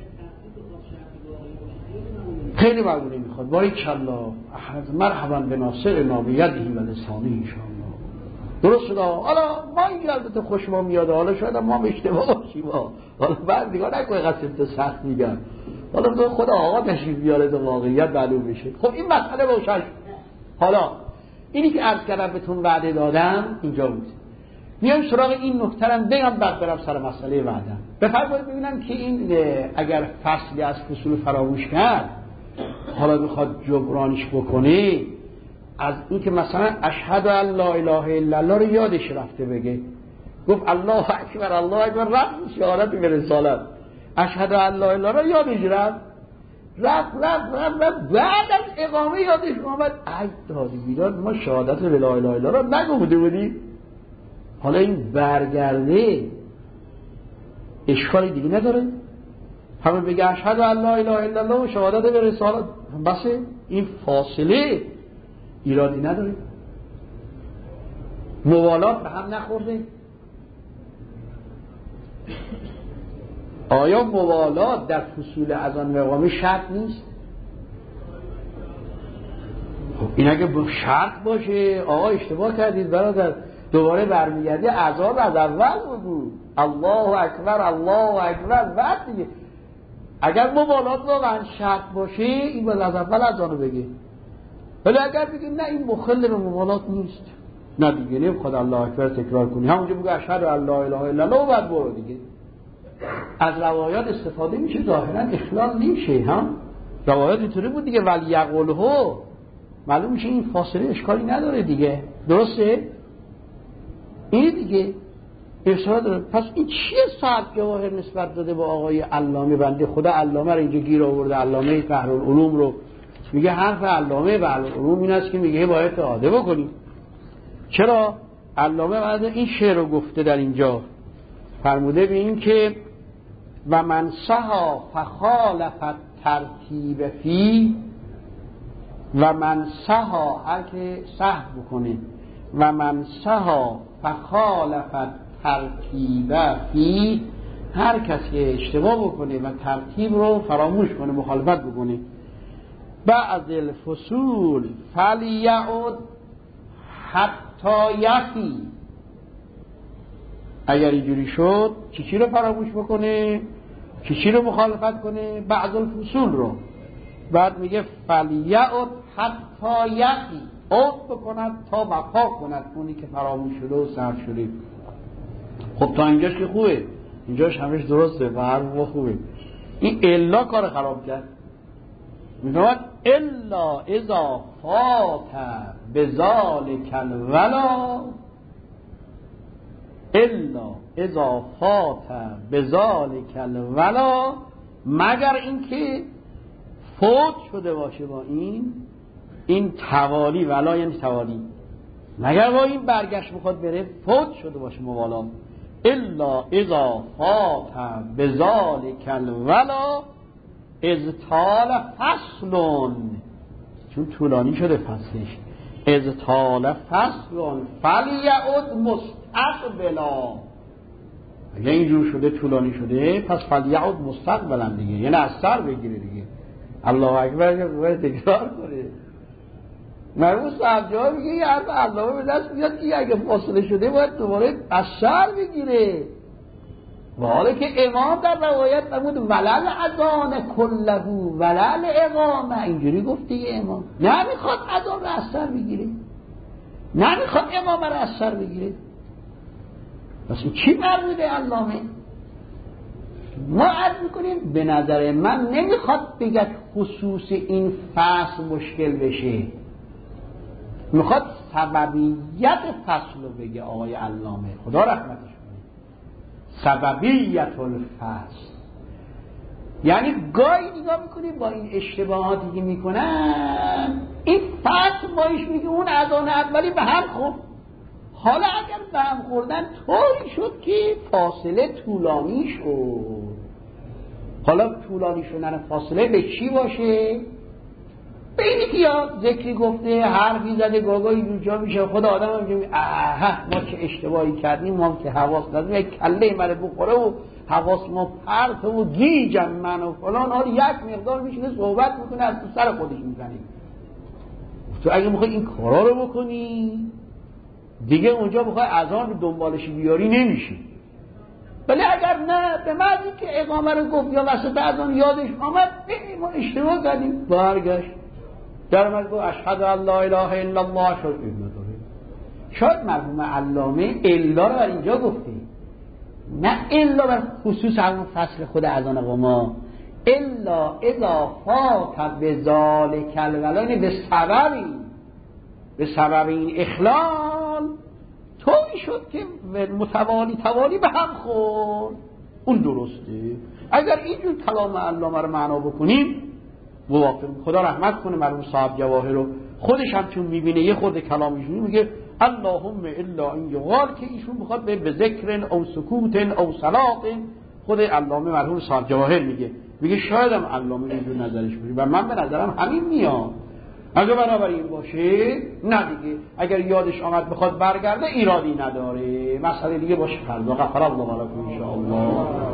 خیلی معلومه میخواد. باریکالله. مرحبا به ناصر نابیدهی و لسانه انشاءالله. درست شد. حالا ما این البته خوش ما میاد، حالا شاید ما اشتباه باشیم، حالا بعد نگاه نکنه قصد سخت میگن، حالا خود آقا تشریف بیاره تو واقعیت معلوم میشه. خب این مسئله روشن شد. حالا اینی که عرض کردم بهتون وعده دادم اینجا بود. میام سراغ این نکته رو بگم بعد برم سر مسئله وعدم. بفرمایید ببینم که این اگر فصلی از فصول فراموش کرد حالا میخواد جبرانش بکنه، از این که مثلا اشهد ان لا اله الا الله رو یادش رفته بگه، گفت الله اکبر الله اکبر، رفت شهادت به رسالت، اشهد ان لا اله رو یادش رفت بعد از اقامه یادش اومد ای دادی بیداد ما شهادت به لا اله الا الله رو نگفته بودیم. حالا این برگرده اشکالی دیگه نداره، همه بگه اشهد ان لا اله الا الله و شهادت به رسالت، بس این فاصله ایرادی نداره. موالات به هم نخورده. آیا موالات در فصول اذان و اقامه شرط نیست؟ خب این اگه شرط باشه آقا اشتباه کردید برادر، دوباره برمیگرده اذان از اول بگو، الله اکبر الله اکبر. بعد دیگه اگر مبالات واقعا شرط باشه این باید از اول اذانو بگه، ولی اگر بگه نه این مخل به مبالات نیست، نه دیگه نمیخواد الله اکبر تکرار کنی، همونجا بگه اشهد ان لا اله الا الله و بعد برو دیگه. از روایات استفاده میشه، ظاهرا اخلال نمیشه. هم روایات اینطوری بود دیگه، ولی یقولهو معلوم میشه این فاصله اشکالی نداره دیگه، درسته؟ این دیگه اشاره داره. پس این چیه صاحب جواهر نسبت داده با آقای علامه؟ بنده خدا علامه رو اینجا گیر آورده، علامه بحرالعلوم رو میگه حرف علامه بحرالعلوم این است که میگه باید اعاده بکنیم. چرا؟ علامه بعد این شعر رو گفته در اینجا، فرموده به این که و من سها فخالفت ترتیب فی، و من سها هر که سهو بکنه، و من سها فخالفت ترتیب فی، هر کسی که اشتباه بکنه و ترتیب رو فراموش کنه، مخالفت بکنه، بعد الفصول فلیعود حتی یفی. اگر اینجوری شد چی رو فراموش بکنه، چی رو مخالفت کنه؟ بعد الفصول رو. بعد میگه فلیعود حتی یفی، عود بکند تا وفا کند اونی که فراموش شده و سهو شده. خب تا اینجاش که خوبه، اینجاش همش درسته و هر موقع خوبه. این الا کار خراب کرد. میگوید الا اذا فات بذالک الولا، الا اذا فات بذالک الولا، مگر اینکه فوت شده باشه با این توالی، ولا یعنی توالی، مگر با این برگشت بخواد بره فوت شده باشه موالا. الا اذا فات بذالک الولا از طال فصلون، چون طولانی شده فصلش، از طال فصلون فلیعود مستقبلا. اگه اینجور شده طولانی شده پس فلیعود مستقبلا دیگه، یعنی از سر بگیره دیگه. الله اکبر باید تکرار کنه. مرموم صاحب جا میگه یه حرف علامه به دست میاد که اگه فاصله شده باید دوباره از سر بگیره. و حالا که امام در روایت نمود ولل اذان کله ولل اقامه، اینجوری گفته امام نمیخواد اذان رو از سر بگیره، نمیخواد امام رو از سر بگیره. پس این چی مربوطه علامه؟ ما عرض میکنیم به نظر من نمیخواد بگه خصوص این فصل مشکل بشه، میخواد سببیت فصل رو بگه آقای علامه، خدا رحمتش کنه. سببیت الفصل یعنی گاهی نگاه میکنیم با این اشتباهاتی که میکنن این فصل بایش میگه اون اذان اولی به هم خورد. حالا اگر به هم خوردن طوری شد که فاصله طولانی شد، حالا طولانی شدن فاصله به چی باشه؟ به اینی که یا ذکری گفته حرفی زده گاگایی جوجا میشه، خدا آدم هم میگه ما که اشتباهی کردیم، ما که حواس نداریم، یک کله منه بخوره و حواس ما پرت و گیجم من و فلان، حالا یک مقدار میشونه صحبت میکنه از سر خودش میزنه. تو اگه میخوای این کارا رو بکنی دیگه اونجا بخوای اذان رو دنبالش بیاری نمیشی. ولی اگر نه به معنی که اقامه رو گفت یا وسط اذان یادش آمد ما اشتباه کردیم، برگشت در اومد گفت اشهد ان لا اله الا الله شد. شاید مرحوم علامه الا رو بر اینجا گفته، نه الا بر خصوص همون فصل خود اذان اقامه، الا اذا فات بذالک الولا، به سبب این اخلال طوری شد که متوالی به هم خورد. اون درسته. اگر اینجور کلام علامه رو معنا بکنیم موافق، خدا رحمت کنه مرحوم صاحب جواهر رو، خودش هم چون میبینه یه خورده کلامشون میگه اللهم الا این یقال، که ایشون میخواد به ذکر او سکوت او صلات. خود علامه مرحوم صاحب جواهر میگه شاید هم علامه اینجور نظرش باشه و من به نظرم همین میاد. اگه بنابراین باشه نه دیگه، اگر یادش آمد بخواد برگرده ایرادی نداره، مسئله دیگه باشه فردا. غفر الله لكم ان شاء الله.